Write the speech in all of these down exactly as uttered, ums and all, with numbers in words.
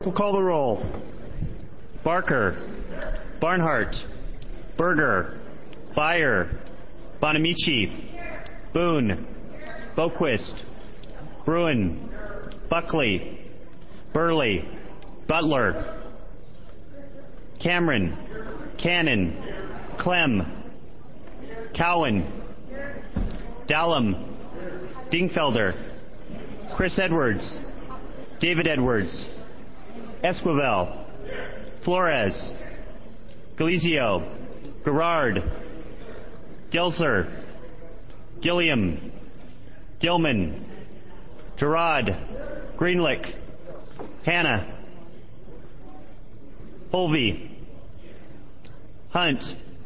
We'll call the roll. Barker, Barnhart, Berger, Byer, Bonamici, Boone, Boquist, Bruin, Buckley, Burley, Butler, Cameron, Cannon, Clem, Cowan, Dallum, Dingfelder, Chris Edwards, David Edwards, Esquivel, Flores, Galizio, Gerard, Gelser, Gilliam, Gilman, Gerard, Greenlick, Hanna, Holvey, Hunt,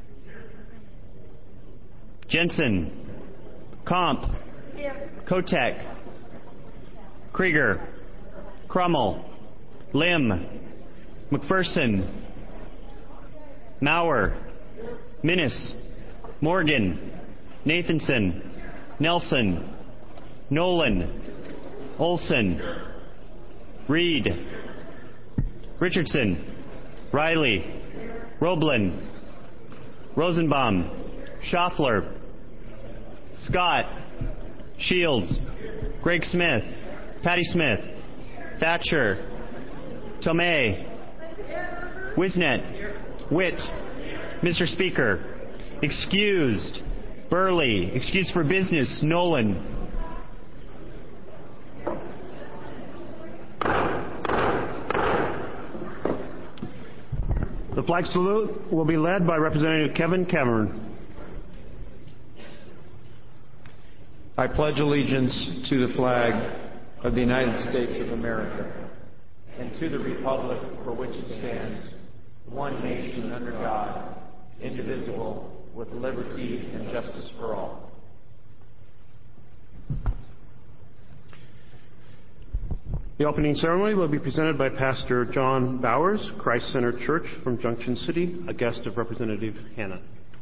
Jensen, Comp, Kotek, Krieger, Crummel, Lim, McPherson, Maurer, Minnis, Morgan, Nathanson, Nelson, Nolan, Olson, Reed, Richardson, Riley, Roblin, Rosenbaum, Schaffler, Scott, Shields, Greg Smith, Patty Smith, Thatcher, Tomei, Wisnet, Witt, Mister Speaker, excused, Burley, excused for business, Nolan. The flag salute will be led by Representative Kevin Cameron. I pledge allegiance to the flag of the United States of America and to the republic for which it stands, one nation under God, indivisible, with liberty and justice for all. The opening ceremony will be presented by Pastor John Bowers, Christ Center Church from Junction City, a guest of Representative Hanna.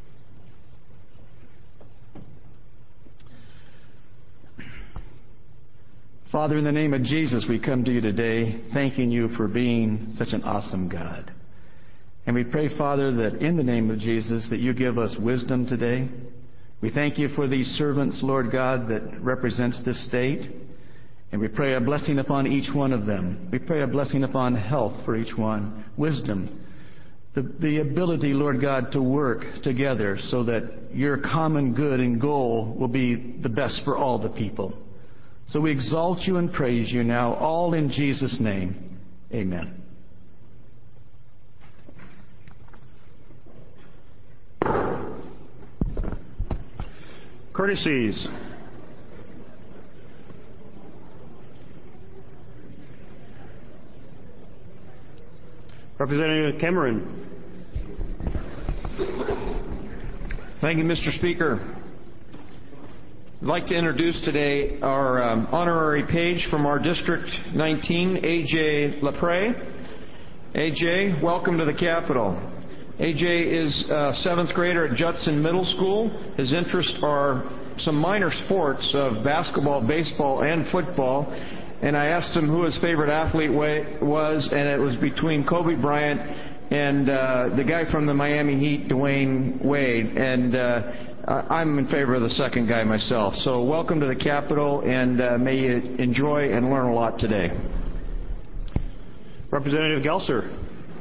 Father, in the name of Jesus, we come to you today thanking you for being such an awesome God. And we pray, Father, that in the name of Jesus, that you give us wisdom today. We thank you for these servants, Lord God, that represents this state. And we pray a blessing upon each one of them. We pray a blessing upon health for each one, wisdom, the, the ability, Lord God, to work together so that your common good and goal will be the best for all the people. So we exalt you and praise you now, all in Jesus' name. Amen. Courtesies. Representative Cameron. Thank you, Mister Speaker. I'd like to introduce today our um, honorary page from our District nineteen, A J LaPrey. A J, welcome to the Capitol. A J is a seventh grader at Judson Middle School. His interests are some minor sports of basketball, baseball, and football. And I asked him who his favorite athlete was, and it was between Kobe Bryant and uh, the guy from the Miami Heat, Dwayne Wade. And uh, I'm in favor of the second guy myself. So welcome to the Capitol, and uh, may you enjoy and learn a lot today. Representative Gelser.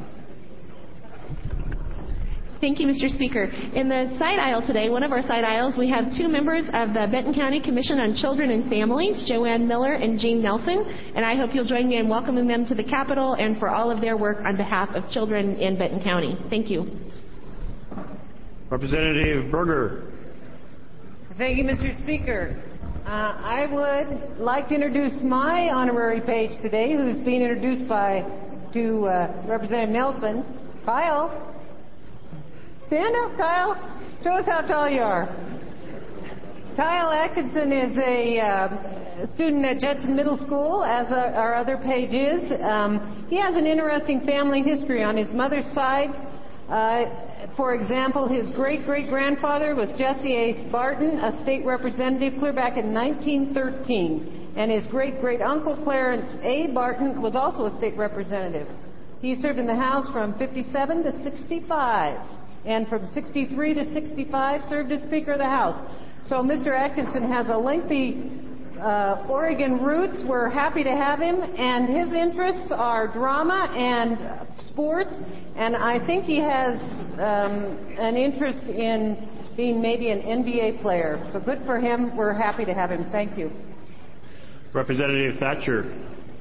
Thank you, Mister Speaker. In the side aisle today, one of our side aisles, we have two members of the Benton County Commission on Children and Families, Joanne Miller and Jean Nelson, and I hope you'll join me in welcoming them to the Capitol and for all of their work on behalf of children in Benton County. Thank you. Representative Berger. Thank you, Mister Speaker. Uh, I would like to introduce my honorary page today, who's being introduced by to uh, Representative Nelson. Kyle. Stand up, Kyle. Show us how tall you are. Kyle Atkinson is a uh, student at Judson Middle School, as uh, our other page is. Um, he has an interesting family history on his mother's side. Uh, For example, his great-great-grandfather was Jesse A. Barton, a state representative clear back in nineteen thirteen. And his great-great-uncle Clarence A. Barton was also a state representative. He served in the House from fifty-seven to sixty-five. And from sixty-three to sixty-five served as Speaker of the House. So Mister Atkinson has a lengthy uh, Oregon roots. We're happy to have him. And his interests are drama and sports. And I think he has um, an interest in being maybe an N B A player. So good for him. We're happy to have him. Thank you. Representative Thatcher.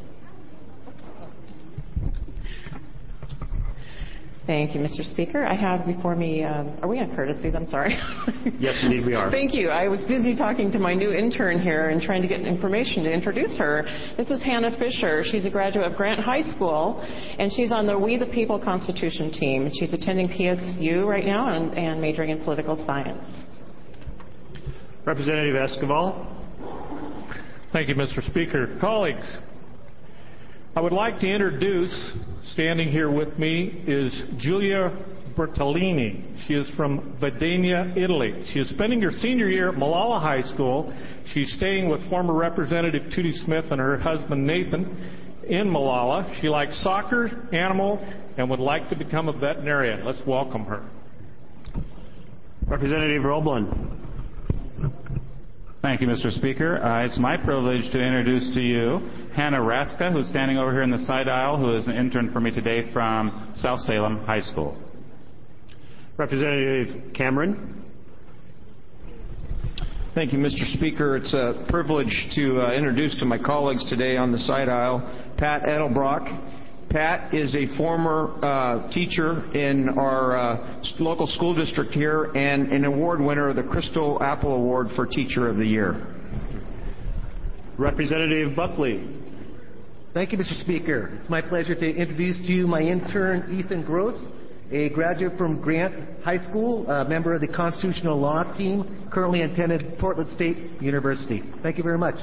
Thank you, Mister Speaker. I have before me, um, are we on courtesies? I'm sorry. Yes, indeed we are. Thank you. I was busy talking to my new intern here and trying to get information to introduce her. This is Hannah Fisher. She's a graduate of Grant High School, and she's on the We the People Constitution team. She's attending P S U right now and, and majoring in political science. Representative Esquivel. Thank you, Mister Speaker. Colleagues, I would like to introduce, standing here with me, is Giulia Bertolini. She is from Vedania, Italy. She is spending her senior year at Malala High School. She's staying with former Representative Tootie Smith and her husband Nathan in Malala. She likes soccer, animal, and would like to become a veterinarian. Let's welcome her. Representative Roblin. Thank you, Mister Speaker. Uh, it's my privilege to introduce to you Hannah Raska, who's standing over here in the side aisle, who is an intern for me today from South Salem High School. Representative Cameron. Thank you, Mister Speaker. It's a privilege to uh, introduce to my colleagues today on the side aisle Pat Edelbrock. Pat is a former uh, teacher in our uh, local school district here and an award winner of the Crystal Apple Award for Teacher of the Year. Representative Buckley. Thank you, Mister Speaker. It's my pleasure to introduce to you my intern, Ethan Gross, a graduate from Grant High School, a member of the Constitutional Law team, currently attended Portland State University. Thank you very much.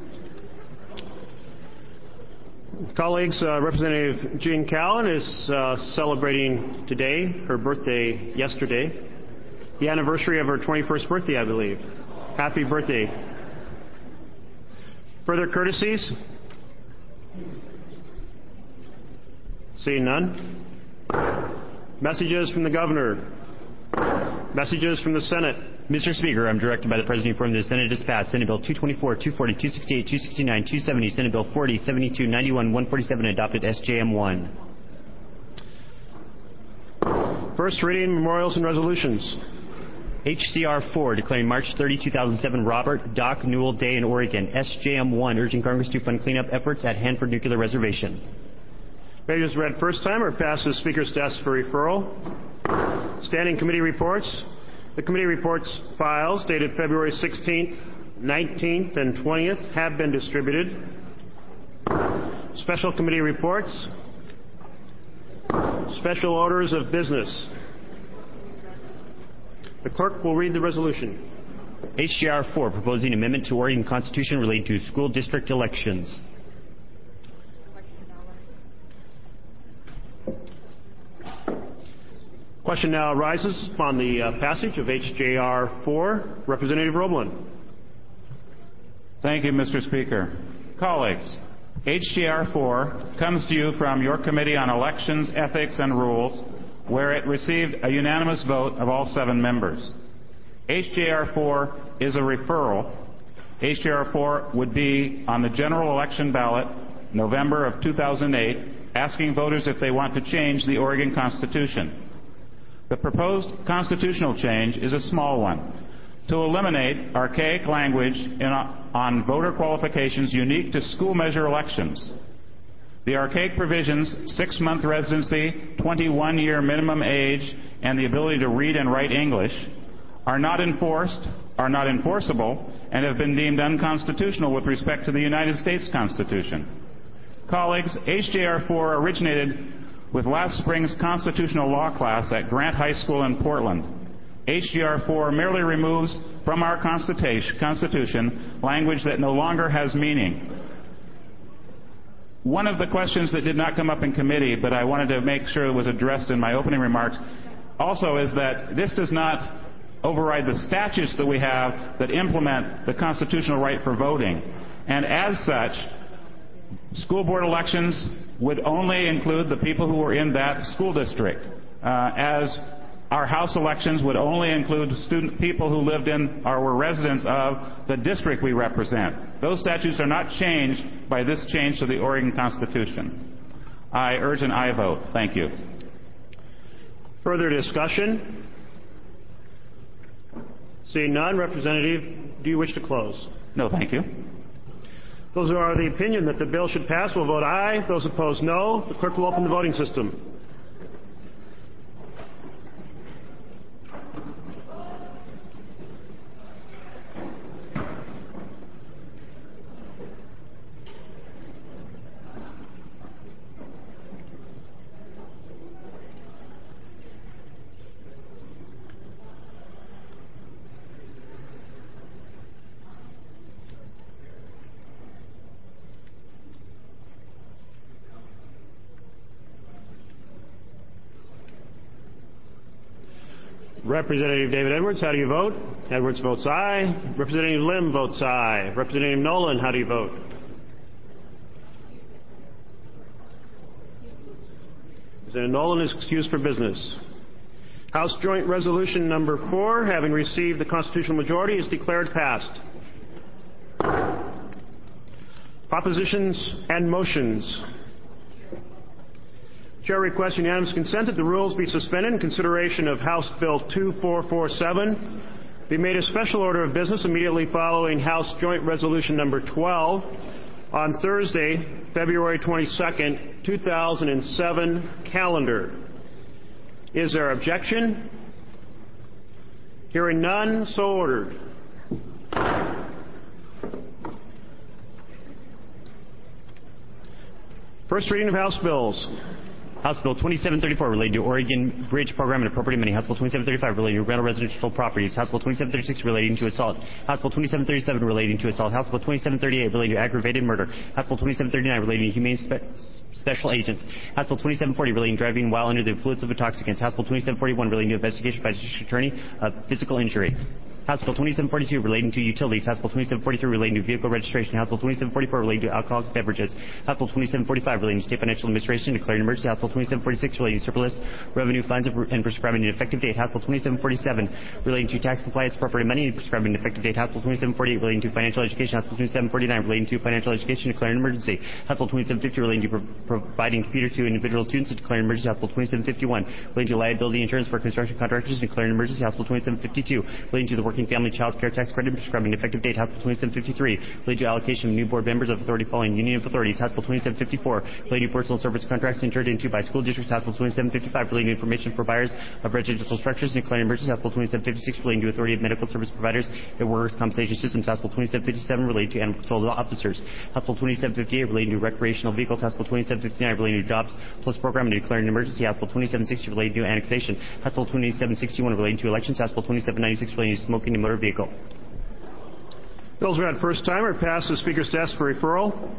Colleagues, uh, Representative Jean Callan is uh, celebrating today, her birthday yesterday, the anniversary of her twenty-first birthday, I believe. Happy birthday. Further courtesies? Seeing none. Messages from the Governor. Messages from the Senate. Mister Speaker, I'm directed by the President to inform that the Senate has passed Senate Bill two twenty-four, two forty, two sixty-eight, two sixty-nine, two seventy, Senate Bill forty, seventy-two, ninety-one, one forty-seven, and adopted S J M one. First reading, memorials and resolutions. H C R four, declaring March thirtieth, two thousand seven Robert Doc Newell Day in Oregon. S J M one, urging Congress to fund cleanup efforts at Hanford Nuclear Reservation. Pages read first time or passed to the Speaker's desk for referral. Standing committee reports. The committee reports files dated February sixteenth, nineteenth, and twentieth have been distributed. Special committee reports. Special orders of business. The clerk will read the resolution. H J R four, proposing amendment to Oregon Constitution relating to school district elections. Question now arises upon the uh, passage of H J R four. Representative Roblin. Thank you, Mister Speaker. Colleagues, H J R four comes to you from your Committee on Elections, Ethics, and Rules, where it received a unanimous vote of all seven members. H J R four is a referral. H J R four would be on the general election ballot November of two thousand eight, asking voters if they want to change the Oregon Constitution. The proposed constitutional change is a small one, to eliminate archaic language in a, on voter qualifications unique to school measure elections. The archaic provisions, six-month residency, twenty-one year minimum age, and the ability to read and write English, are not enforced, are not enforceable, and have been deemed unconstitutional with respect to the United States Constitution. Colleagues, H J R four originated with last spring's constitutional law class at Grant High School in Portland. H J R four merely removes from our Constitution language that no longer has meaning. One of the questions that did not come up in committee, but I wanted to make sure it was addressed in my opening remarks, also is that this does not override the statutes that we have that implement the constitutional right for voting. And as such, school board elections would only include the people who were in that school district, uh, as our House elections would only include student people who lived in or were residents of the district we represent. Those statutes are not changed by this change to the Oregon Constitution. I urge an aye vote. Thank you. Further discussion? Seeing none, Representative, do you wish to close? No, thank you. Those who are of the opinion that the bill should pass will vote aye. Those opposed, no. The clerk will open the voting system. Representative David Edwards, how do you vote? Edwards votes aye. Representative Lim votes aye. Representative Nolan, how do you vote? Representative Nolan is excused for business. House Joint Resolution number four, having received the constitutional majority, is declared passed. Propositions and motions. Chair requests unanimous consent that the rules be suspended in consideration of House Bill two four four seven, be made a special order of business immediately following House Joint Resolution number twelve on Thursday, February twenty-second, two thousand seven calendar. Is there objection? Hearing none, so ordered. First reading of House bills. House Bill twenty-seven thirty-four relating to Oregon Bridge Program and appropriating money. House Bill twenty-seven thirty-five relating to rental residential properties. House Bill twenty-seven thirty-six relating to assault. House Bill twenty-seven thirty-seven relating to assault. House Bill twenty-seven thirty-eight relating to aggravated murder. House Bill twenty-seven thirty-nine relating to humane spe- special agents. House Bill twenty-seven forty relating to driving while under the influence of intoxicants. House Bill twenty-seven forty-one relating to investigation by the district attorney of physical injury. House Bill twenty-seven forty-two relating to utilities. House Bill twenty-seven forty-three relating to vehicle registration. House Bill twenty-seven forty-four relating to alcoholic beverages. House Bill twenty-seven forty-five relating to state financial administration declaring emergency. House Bill twenty-seven forty-six relating to surplus revenue funds and prescribing an effective date. House Bill twenty-seven forty-seven relating to tax compliance, appropriating money and prescribing an effective date. House Bill twenty-seven forty-eight relating to financial education. House Bill twenty-seven forty-nine relating to financial education declaring an emergency. House Bill twenty-seven fifty relating to pro- providing computers to individual students and declaring an emergency. House Bill twenty-seven fifty-one relating to liability insurance for construction contractors and declaring an emergency. House Bill twenty-seven fifty-two relating to the working family child care tax credit prescribing an effective date. House Bill twenty-seven fifty-three relating to allocation of new board members of authority following union of authorities. House Bill twenty-seven fifty-four relating to personal service contracts entered into by school districts. House Bill twenty-seven fifty-five relating to information for buyers of residential structures and declaring emergency. House Bill twenty-seven fifty-six relating to authority of medical service providers and workers' compensation systems. House Bill twenty-seven fifty-seven relating to animal control officers. House Bill twenty-seven fifty-eight relating to recreational vehicles. House Bill twenty-seven fifty-nine relating to jobs plus program and declaring an emergency. House Bill twenty-seven sixty relating to annexation. House Bill twenty-seven sixty-one relating to elections. House Bill twenty-seven ninety-six relating to smoking in motor vehicle. Bills read first time are passed to the Speaker's desk for referral.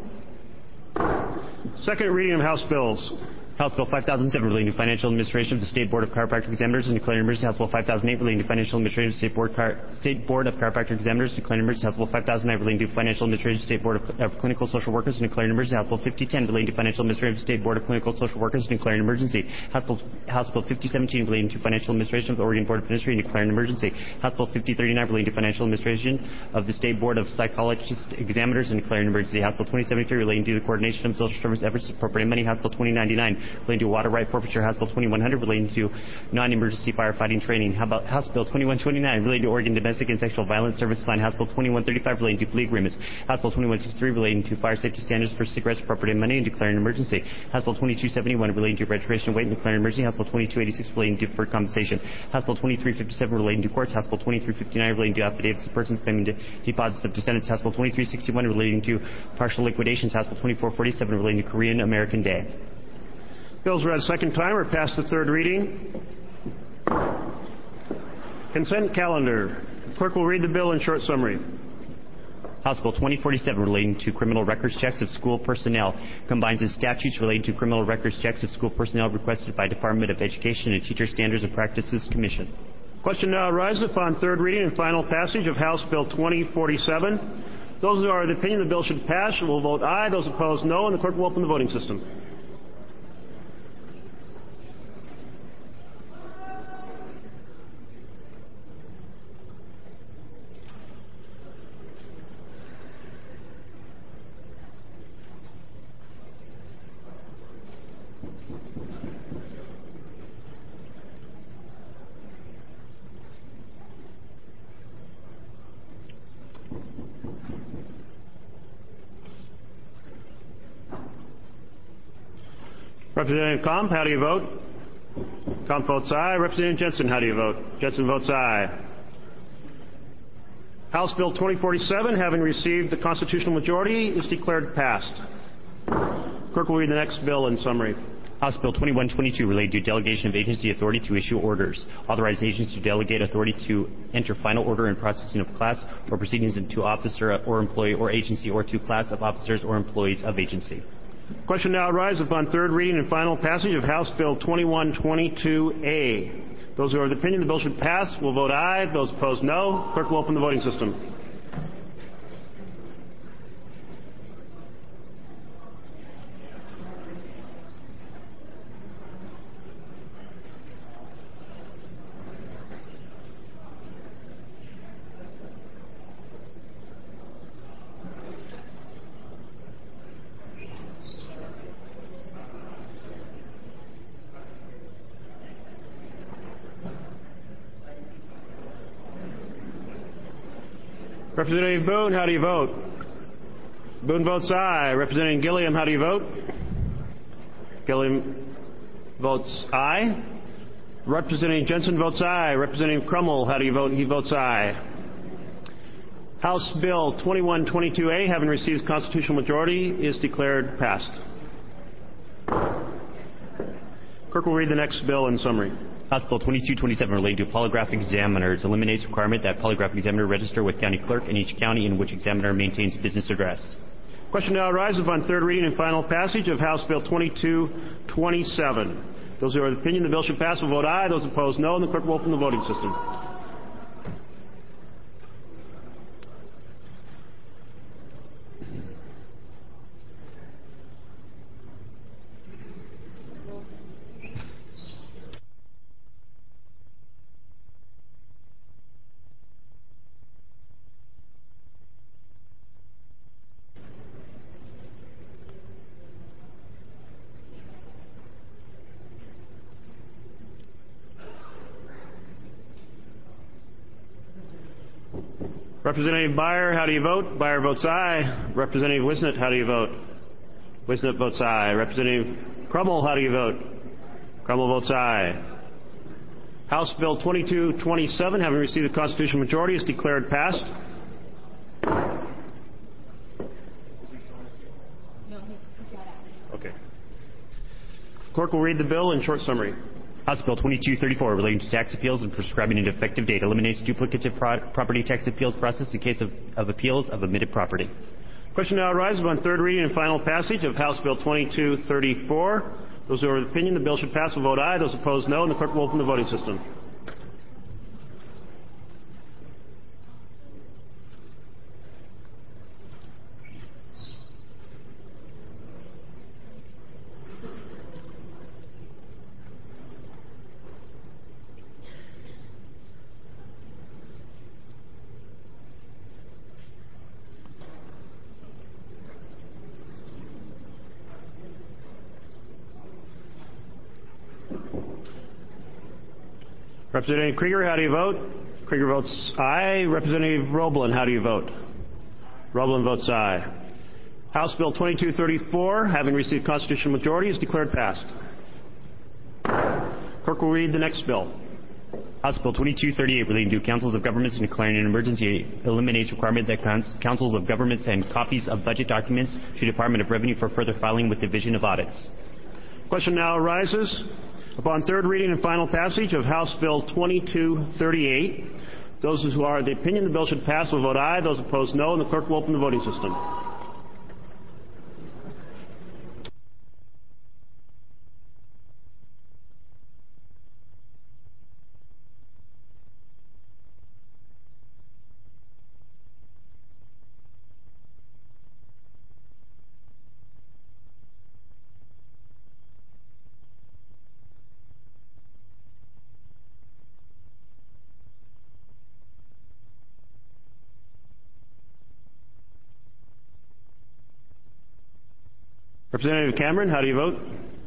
Second reading of House bills. House Bill five thousand seven relating to financial administration of the State Board of Chiropractic Examiners and declaring emergency. House Bill five thousand eight relating to financial administration of the State Board, Chir- State Board of Chiropractic Examiners and declaring emergency. House Bill five thousand nine relating to financial administration of the State Board of, of Clinical Social Workers and declaring emergency. House Bill fifty ten relating to financial administration of the State Board of Clinical Social Workers and declaring emergency. House Bill, House Bill fifty seventeen relating to financial administration of the Oregon Board of Administration and declaring emergency. House Bill fifty thirty-nine relating to financial administration of the State Board of Psychologist Examiners and declaring emergency. House Bill twenty seventy-three relating to the coordination of social service efforts to appropriate money. House Bill twenty ninety-nine relating to water right forfeiture. House Bill twenty-one hundred relating to non-emergency firefighting training. How about House Bill twenty-one twenty-nine relating to Oregon Domestic and Sexual Violence Service Fund. House Bill twenty-one thirty-five relating to plea agreements. House Bill twenty-one sixty-three relating to fire safety standards for cigarettes, appropriating money and declaring an emergency. House Bill twenty-two seventy-one relating to registration weight and declaring an emergency. House Bill twenty-two eighty-six relating to deferred compensation. House Bill twenty-three fifty-seven relating to courts. House Bill twenty-three fifty-nine relating to affidavits of persons claiming de- deposits of descendants. House Bill twenty-three sixty-one relating to partial liquidations. House Bill twenty-four forty-seven relating to Korean American Day. Bills read second time are past the third reading. Consent calendar. The clerk will read the bill in short summary. House Bill twenty forty-seven relating to criminal records checks of school personnel combines the statutes relating to criminal records checks of school personnel requested by Department of Education and Teacher Standards and Practices Commission. Question now arises upon third reading and final passage of House Bill twenty forty-seven. Those who are of the opinion the bill should pass will vote aye. Those opposed, no, and the clerk will open the voting system. Representative Comp, how do you vote? Comp votes aye. Representative Jensen, how do you vote? Jensen votes aye. House Bill twenty forty-seven, having received the constitutional majority, is declared passed. Clerk will read the next bill in summary. House Bill twenty-one twenty-two related to delegation of agency authority to issue orders. Authorize agents to delegate authority to enter final order and processing of class or proceedings into officer or employee or agency or to class of officers or employees of agency. Question now arises upon third reading and final passage of House Bill twenty-one twenty-two A. Those who are of the opinion the bill should pass will vote aye. Those opposed, no. Clerk will open the voting system. Representative Boone, how do you vote? Boone votes aye. Representative Gilliam, how do you vote? Gilliam votes aye. Representative Jensen votes aye. Representative Crummell, how do you vote? He votes aye. House Bill twenty-one twenty-two A, having received the constitutional majority, is declared passed. Clerk will read the next bill in summary. House Bill twenty-two twenty-seven relating to polygraph examiners eliminates requirement that polygraph examiner register with county clerk in each county in which examiner maintains business address. Question now arises upon third reading and final passage of House Bill twenty-two twenty-seven. Those who are of the opinion the bill should pass will vote aye. Those opposed, no, and the clerk will open the voting system. Representative Byer, how do you vote? Byer votes aye. Representative Wisnett, how do you vote? Wisnett votes aye. Representative Crummell, how do you vote? Crummell votes aye. House Bill twenty-two twenty-seven, having received the constitutional majority, is declared passed. Okay. Clerk will read the bill in short summary. House Bill twenty-two thirty-four relating to tax appeals and prescribing an effective date eliminates duplicative pro- property tax appeals process in case of, of appeals of omitted property. Question now arises on third reading and final passage of House Bill twenty-two thirty-four. Those who are of the opinion the bill should pass will vote aye. Those opposed, no, and the clerk will open the voting system. Representative Krieger, how do you vote? Krieger votes aye. Representative Roblin, how do you vote? Roblin votes aye. House Bill twenty-two thirty-four, having received constitutional majority, is declared passed. Clerk will read the next bill. House Bill twenty-two thirty-eight relating to councils of governments and declaring an emergency eliminates requirement that councils of governments send copies of budget documents to Department of Revenue for further filing with Division of Audits. Question now arises. Upon third reading and final passage of House Bill twenty-two thirty-eight, Those who are of the opinion the bill should pass will vote aye. Those opposed, no, and the clerk will open the voting system. Representative Cameron, how do you vote?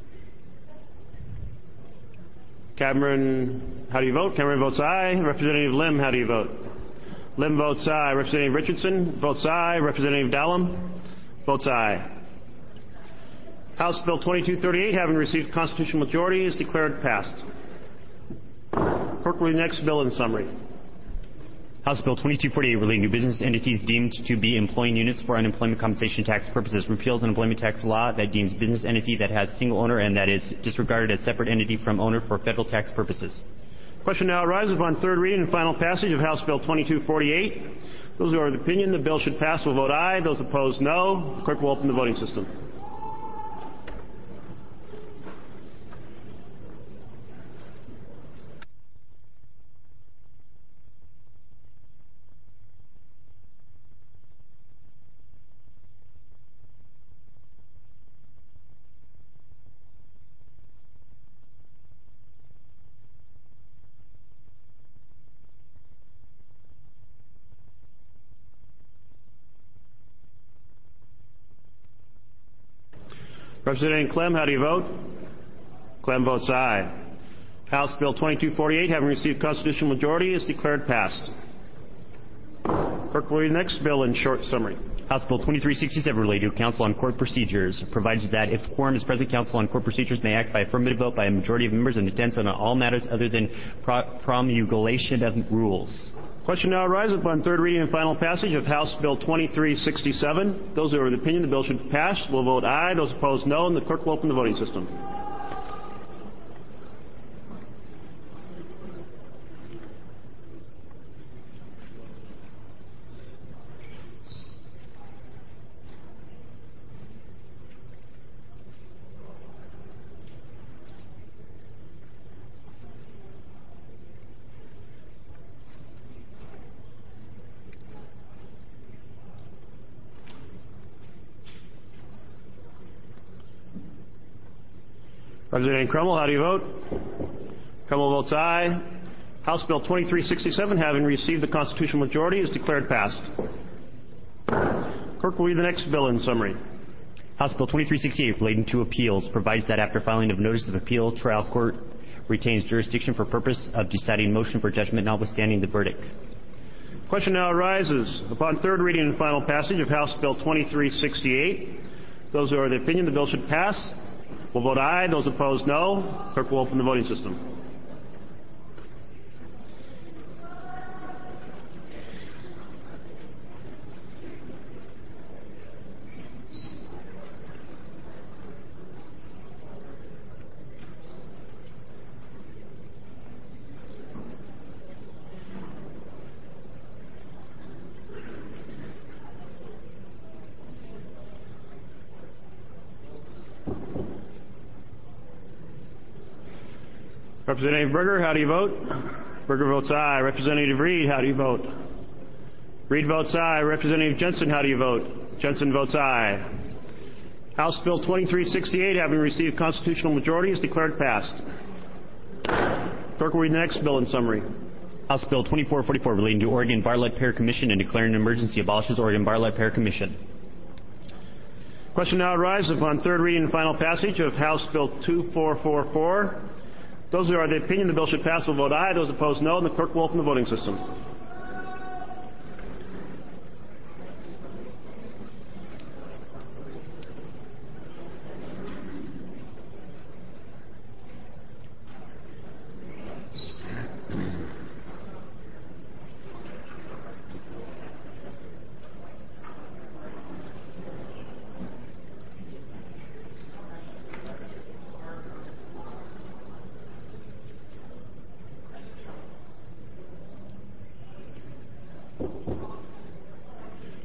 Cameron, how do you vote? Cameron votes aye. Representative Lim, how do you vote? Lim votes aye. Representative Richardson votes aye. Representative Dallum votes aye. House Bill twenty-two thirty-eight, having received constitutional majority, is declared passed. Clerk will read the next bill in summary. House Bill twenty-two forty-eight relating to business entities deemed to be employing units for unemployment compensation tax purposes repeals an employment tax law that deems business entity that has single owner and that is disregarded as separate entity from owner for federal tax purposes. Question now arises upon third reading and final passage of House Bill twenty-two forty-eight. Those who are of the opinion the bill should pass will vote aye. Those opposed, no. The clerk will open the voting system. Representative Clem, how do you vote? Clem votes aye. House Bill twenty-two forty-eight, having received constitutional majority, is declared passed. Clerk will read the next bill in short summary. House Bill twenty-three sixty-seven relating to Council on Court Procedures provides that if quorum is present, Council on Court Procedures may act by affirmative vote by a majority of members in attendance on all matters other than pro- promulgation of rules. Question now arises upon third reading and final passage of House Bill twenty-three sixty-seven. Those who are of the opinion the bill should pass will vote aye. Those opposed, no, and the clerk will open the voting system. Representative Crummell, how do you vote? Crummell votes aye. House Bill twenty-three sixty-seven, having received the constitutional majority, is declared passed. Clerk will read the next bill in summary. House Bill twenty-three sixty-eight relating to appeals provides that after filing of notice of appeal, trial court retains jurisdiction for purpose of deciding motion for judgment notwithstanding the verdict. Question now arises upon third reading and final passage of House Bill twenty-three sixty-eight. Those who are of the opinion the bill should pass will vote aye. Those opposed, no. Clerk will open the voting system. Representative Berger, how do you vote? Berger votes aye. Representative Reed, how do you vote? Reed votes aye. Representative Jensen, how do you vote? Jensen votes aye. House Bill twenty-three sixty-eight, having received constitutional majority, is declared passed. Clerk will read the next bill in summary. House Bill twenty-four forty-four relating to Oregon Bar-Led Payer Commission and declaring an emergency abolishes Oregon Bar-Led Payer Commission. Question now arises upon third reading and final passage of House Bill twenty-four forty-four. Those who are of the opinion the bill should pass will vote aye. Those opposed, no, and the clerk will open the voting system.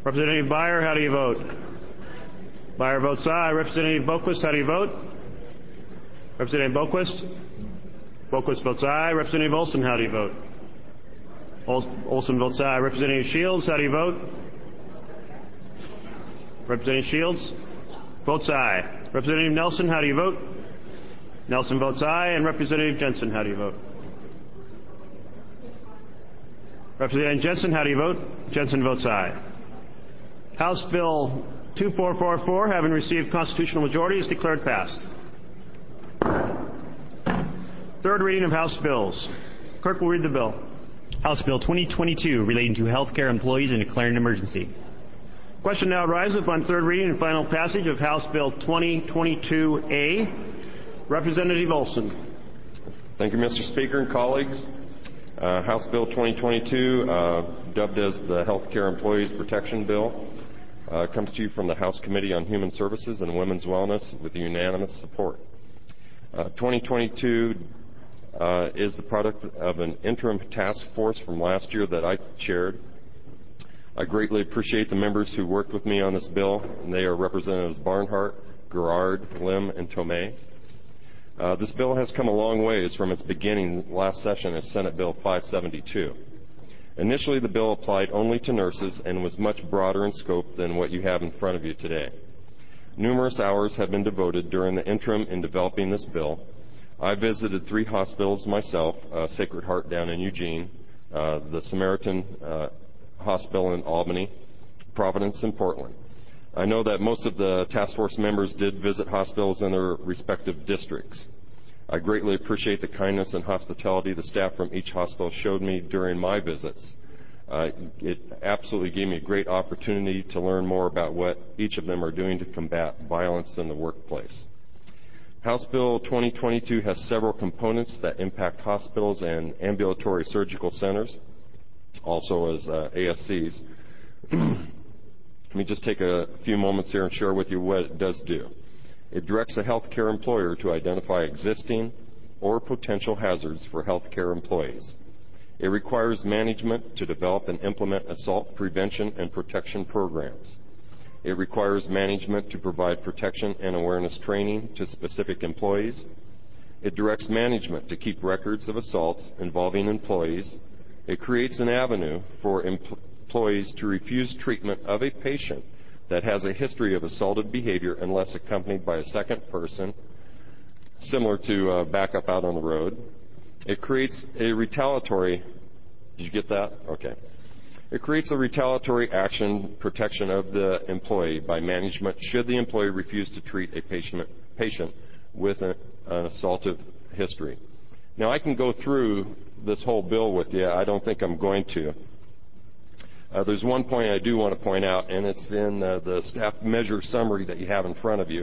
Representative Byer, how do you vote? Byer votes aye. Representative Boquist, how do you vote? Representative Boquist? Boquist votes aye. Representative Olson, how do you vote? Ol- Olson votes aye. Representative Shields, how do you vote? Representative Shields votes aye. Representative Nelson, how do you vote? Nelson votes aye. And Representative Jensen, how do you vote? Representative Jensen, how do you vote? Jensen votes aye. House Bill two four four four, having received constitutional majority, is declared passed. Third reading of House bills. Clerk will read the bill. House Bill twenty twenty-two, relating to health care employees and declaring an emergency. Question now arises upon third reading and final passage of House Bill twenty twenty-two A. Representative Olson. Thank you, Mister Speaker and colleagues. Uh, House Bill twenty twenty-two, uh, dubbed as the Health Care Employees Protection Bill, uh, comes to you from the House Committee on Human Services and Women's Wellness with unanimous support. Uh, twenty twenty-two uh, is the product of an interim task force from last year that I chaired. I greatly appreciate the members who worked with me on this bill, and they are Representatives Barnhart, Gerard, Lim, and Tomei. Uh, this bill has come a long ways from its beginning last session as Senate Bill five seventy-two. Initially, the bill applied only to nurses and was much broader in scope than what you have in front of you today. Numerous hours have been devoted during the interim in developing this bill. I visited three hospitals myself, uh, Sacred Heart down in Eugene, uh, the Samaritan uh, Hospital in Albany, Providence, and Portland. I know that most of the task force members did visit hospitals in their respective districts. I greatly appreciate the kindness and hospitality the staff from each hospital showed me during my visits. Uh, it absolutely gave me a great opportunity to learn more about what each of them are doing to combat violence in the workplace. House Bill twenty twenty-two has several components that impact hospitals and ambulatory surgical centers, also as uh, A S Cs. Let me just take a few moments here and share with you what it does do. It directs a healthcare employer to identify existing or potential hazards for healthcare employees. It requires management to develop and implement assault prevention and protection programs. It requires management to provide protection and awareness training to specific employees. It directs management to keep records of assaults involving employees. It creates an avenue for employees employees to refuse treatment of a patient that has a history of assaultive behavior unless accompanied by a second person, similar to uh, backup out on the road. It creates a retaliatory, did you get that? Okay. It creates a retaliatory action protection of the employee by management should the employee refuse to treat a patient, patient with a, an assaultive history. Now, I can go through this whole bill with you. I don't think I'm going to. Uh, there's one point I do want to point out, and it's in uh, the staff measure summary that you have in front of you.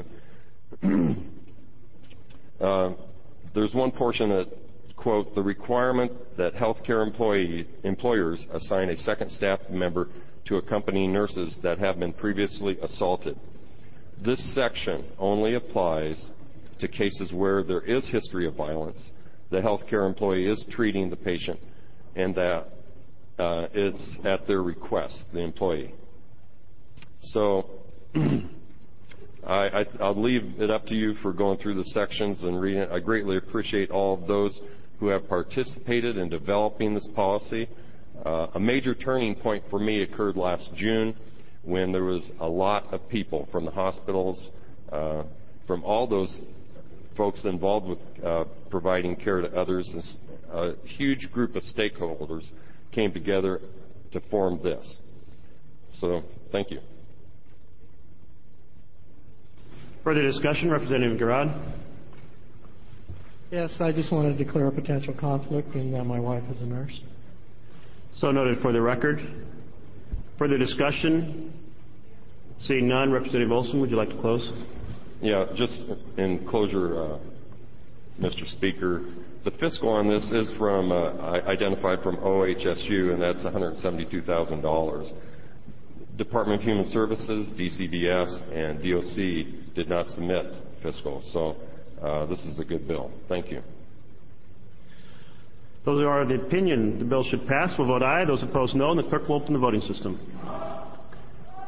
uh, there's one portion that, quote, the requirement that healthcare employee, employers assign a second staff member to accompany nurses that have been previously assaulted. This section only applies to cases where there is history of violence, the healthcare employee is treating the patient, and that Uh, it's at their request, the employee. So I, I, I'll leave it up to you for going through the sections and reading it. I greatly appreciate all of those who have participated in developing this policy. Uh, a major turning point for me occurred last June when there was a lot of people from the hospitals, uh, from all those folks involved with uh, providing care to others, a huge group of stakeholders came together to form this. So, thank you. Further discussion, Representative Gerard. Yes, I just want to declare a potential conflict, and uh, my wife is a nurse. So noted for the record. Further discussion? Seeing none, Representative Olson, would you like to close? Yeah, just in closure, uh, Mister Speaker, the fiscal on this is from uh, identified from O H S U, and that's one hundred seventy-two thousand dollars. Department of Human Services, D C B S, and D O C did not submit fiscal, so uh, this is a good bill. Thank you. Those who are of the opinion the bill should pass will vote aye. Those opposed, no, and the clerk will open the voting system.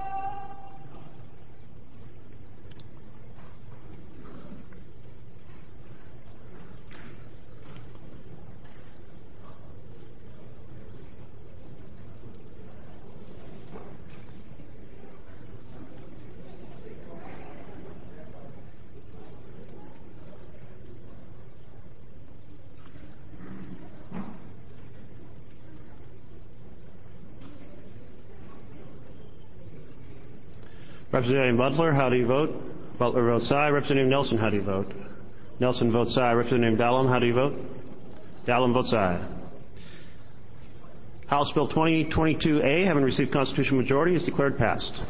Representative Butler, how do you vote? Butler votes aye. Representative Nelson, how do you vote? Nelson votes aye. Representative Dallum, how do you vote? Dallum votes aye. House Bill twenty twenty-two A, having received constitutional majority, is declared passed.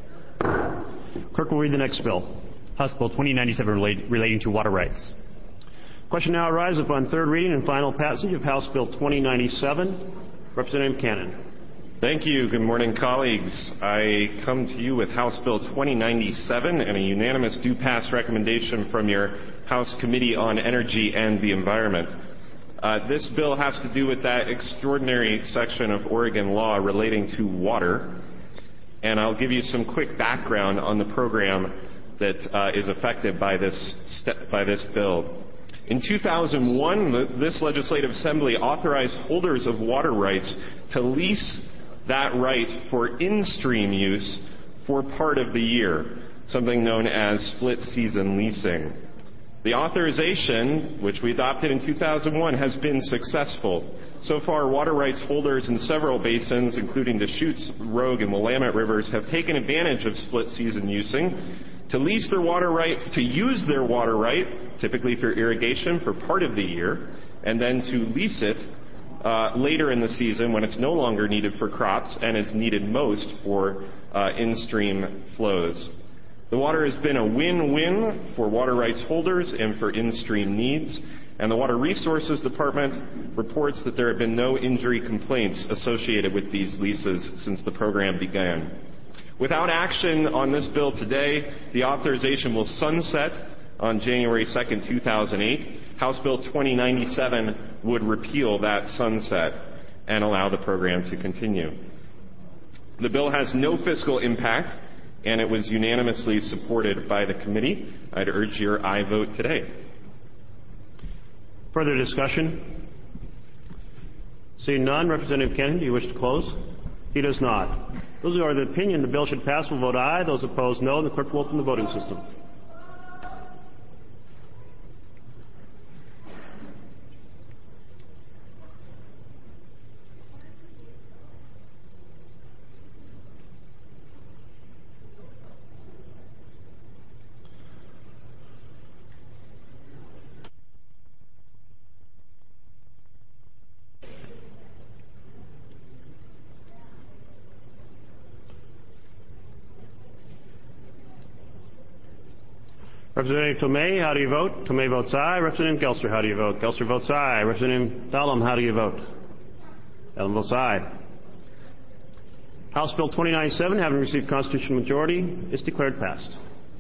Clerk will read the next bill. House Bill twenty ninety-seven relate, relating to water rights. Question now arises upon third reading and final passage of House Bill twenty ninety-seven. Representative Cannon. Thank you. Good morning, colleagues. I come to you with House Bill twenty ninety-seven and a unanimous do-pass recommendation from your House Committee on Energy and the Environment. Uh, this bill has to do with that extraordinary section of Oregon law relating to water, and I'll give you some quick background on the program that uh, is affected by this, st- by this bill. In two thousand one, the, this legislative assembly authorized holders of water rights to lease that right for in-stream use for part of the year, something known as split-season leasing. The authorization, which we adopted in two thousand one, has been successful. So far, water rights holders in several basins, including Deschutes, Rogue, and Willamette rivers, have taken advantage of split-season using to lease their water right, to use their water right, typically for irrigation, for part of the year, and then to lease it uh, later in the season when it's no longer needed for crops and is needed most for uh, in-stream flows. The water has been a win-win for water rights holders and for in-stream needs, and the Water Resources Department reports that there have been no injury complaints associated with these leases since the program began. Without action on this bill today, the authorization will sunset on January second, two thousand eight. House Bill twenty ninety-seven would repeal that sunset and allow the program to continue. The bill has no fiscal impact, and it was unanimously supported by the committee. I'd urge your aye vote today. Further discussion? Seeing none, Representative Kennedy, do you wish to close? He does not. Those who are of the opinion the bill should pass will vote aye. Those opposed, no. The clerk will open the voting system. Representative Tomei, how do you vote? Tomei votes aye. Representative Gelster, how do you vote? Gelster votes aye. Representative Dallum, how do you vote? Dallum votes aye. House Bill twenty ninety-seven, having received constitutional majority, is declared passed.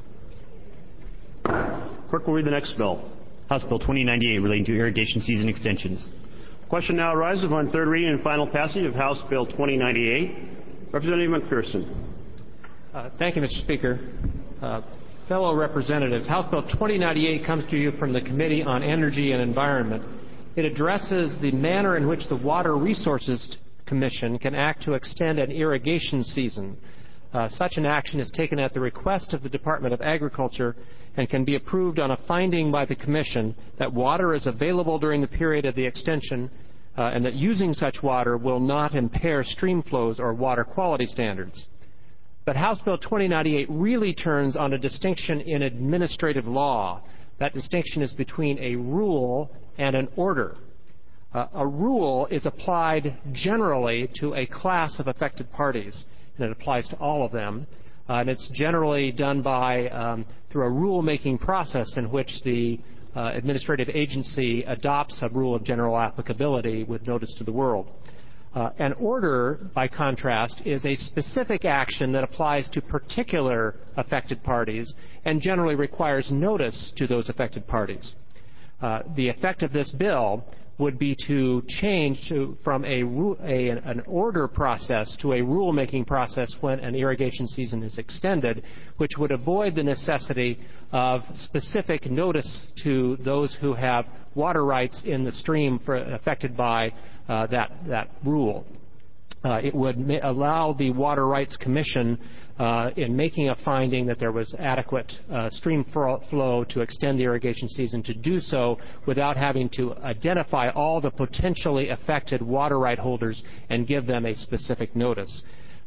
Clerk will read the next bill. House Bill twenty ninety-eight relating to irrigation season extensions. Question now arises upon third reading and final passage of House Bill twenty ninety-eight. Representative McPherson. Uh, thank you, Mister Speaker. Uh, Fellow representatives, House Bill twenty ninety-eight comes to you from the Committee on Energy and Environment. It addresses the manner in which the Water Resources Commission can act to extend an irrigation season. Uh, such an action is taken at the request of the Department of Agriculture and can be approved on a finding by the Commission that water is available during the period of the extension uh, and that using such water will not impair stream flows or water quality standards. But House Bill twenty ninety-eight really turns on a distinction in administrative law. That distinction is between a rule and an order. Uh, a rule is applied generally to a class of affected parties, and it applies to all of them. Uh, and it's generally done by um, through a rule-making process in which the uh, administrative agency adopts a rule of general applicability with notice to the world. Uh, an order, by contrast, is a specific action that applies to particular affected parties and generally requires notice to those affected parties. Uh, the effect of this bill would be to change to, from a, a, an order process to a rule-making process when an irrigation season is extended, which would avoid the necessity of specific notice to those who have water rights in the stream for, affected by uh, that, that rule. Uh, it would ma- allow the Water Rights Commission, uh, in making a finding that there was adequate uh, stream flow to extend the irrigation season, to do so without having to identify all the potentially affected water right holders and give them a specific notice.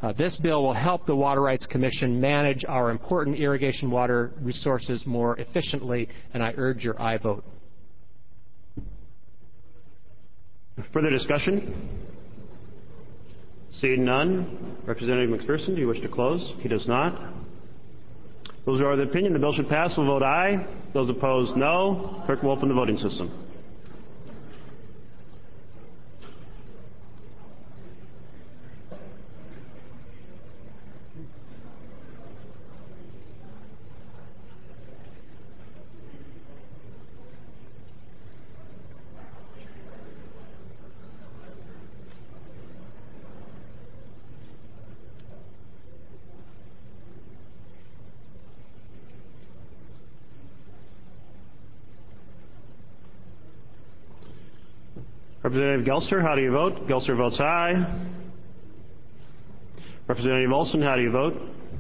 Uh, this bill will help the Water Rights Commission manage our important irrigation water resources more efficiently, and I urge your aye vote. Further discussion? Seeing none, Representative McPherson, do you wish to close? He does not. Those who are of the opinion the bill should pass will vote aye. Those opposed, no. Clerk will open the voting system. Representative Gelser, how do you vote? Gelser votes aye. Representative Olson, how do you vote?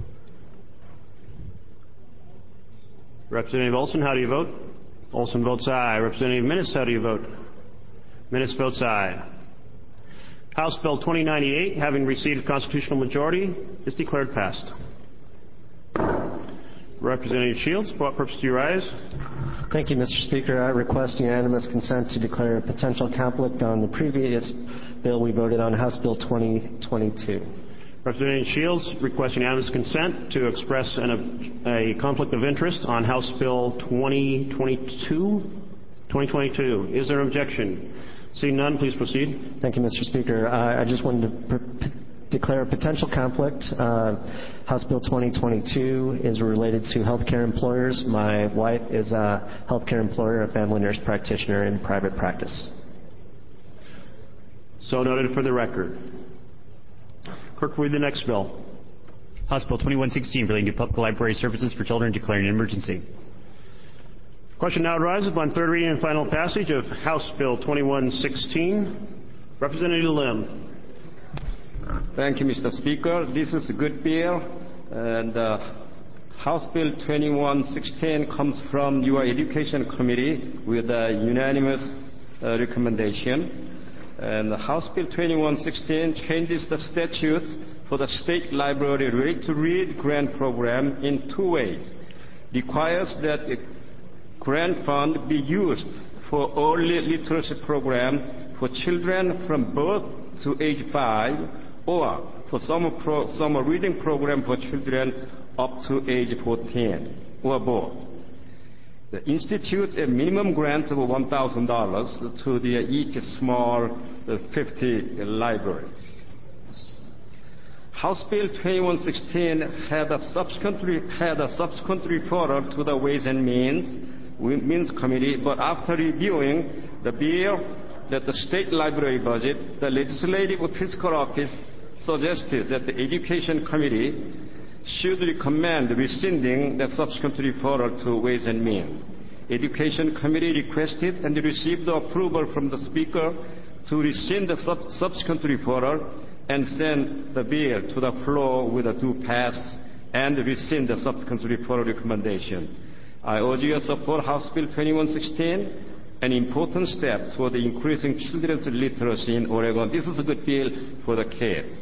Representative Olson, how do you vote? Olson votes aye. Representative Minnis, how do you vote? Minnis votes aye. House Bill twenty ninety-eight, having received a constitutional majority, is declared passed. Representative Shields, for what purpose do you rise? Thank you, Mister Speaker. I request unanimous consent to declare a potential conflict on the previous bill we voted on, House Bill twenty twenty-two. Representative Shields requests unanimous consent to express an, a, a conflict of interest on House Bill twenty twenty-two. twenty twenty-two. Is there an objection? Seeing none, please proceed. Thank you, Mister Speaker. Uh, I just wanted to pr- declare a potential conflict. Uh, House Bill twenty twenty-two is related to healthcare employers. My wife is a healthcare employer, a family nurse practitioner in private practice. So noted for the record. Clerk, read the next bill. House Bill twenty-one sixteen, relating to public library services for children, declaring an emergency. Question now arises upon third reading and final passage of House Bill twenty-one sixteen. Representative Lim. Thank you, Mister Speaker. This is a good bill, and uh, House Bill twenty-one sixteen comes from your Education Committee with a unanimous uh, recommendation. And House Bill twenty-one sixteen changes the statutes for the State Library Ready-to-Read grant program in two ways. Requires that a grant fund be used for early literacy program for children from birth to age five, or for summer, pro, summer reading program for children up to age fourteen or both. The institute a minimum grant of one thousand dollars to the, each small uh, fifty libraries. House Bill twenty-one sixteen had a subsequent, had a subsequent referral to the Ways and Means, Means Committee, but after reviewing the bill that the state library budget, the Legislative Fiscal Office suggested that the Education Committee should recommend rescinding the subsequent referral to Ways and Means. Education Committee requested and received the approval from the Speaker to rescind the sub- subsequent referral and send the bill to the floor with a due pass and rescind the subsequent referral recommendation. I urge you to support House Bill twenty-one sixteen, an important step toward increasing children's literacy in Oregon. This is a good bill for the kids.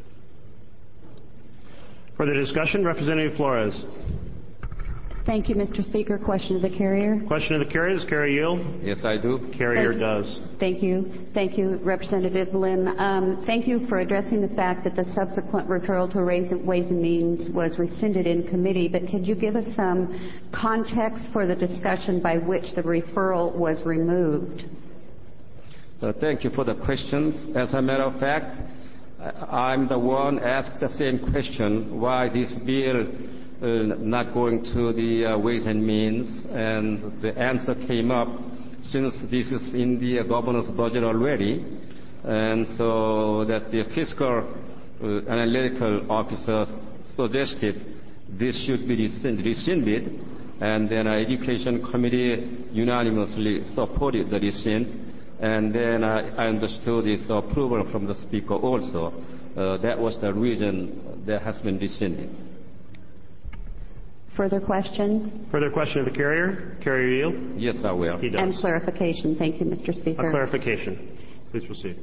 Further discussion, Representative Flores. Thank you, Mister Speaker. Question to the carrier. Question to the carrier. Does carrier yield? Yes, I do. Carrier thank, does. Thank you. Thank you, Representative Lim. Um, thank you for addressing the fact that the subsequent referral to Ways and Means was rescinded in committee, but could you give us some context for the discussion by which the referral was removed? Uh, thank you for the questions. As a matter of fact, I'm the one asked the same question, why this bill uh, not going to the uh, Ways and Means, and the answer came up since this is in the uh, governor's budget already, and so that the fiscal uh, analytical officer suggested this should be rescind- rescinded, and then our Education Committee unanimously supported the rescind. And then I, I understood its approval from the Speaker also. Uh, that was the reason that has been rescinded. Further question? Further question of the carrier? Carrier yield? Yes, I will. He does. And clarification. Thank you, Mister Speaker. A clarification. Please proceed.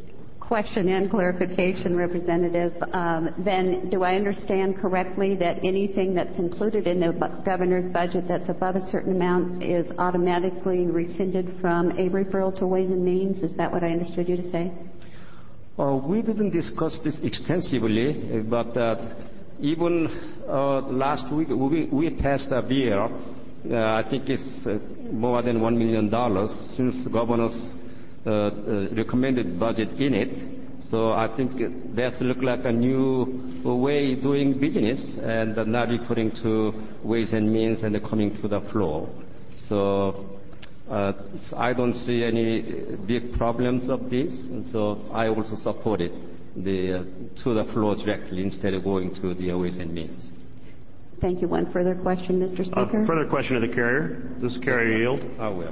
question and clarification, Representative. Um, then do I understand correctly that anything that's included in the bu- governor's budget that's above a certain amount is automatically rescinded from a referral to Ways and Means? Is that what I understood you to say? Uh, we didn't discuss this extensively, but uh, even uh, last week we, we passed a bill. Uh, I think it's uh, more than one million dollars since the governor's uh, uh, recommended budget in it. So I think that's look like a new way doing business and uh, not referring to Ways and Means and coming to the floor. So uh, I don't see any big problems of this, and so I also support it the, uh, to the floor directly instead of going to the Ways and Means. Thank you. One further question, Mister Speaker. Uh, further question to the carrier. Does the carrier yield? I will.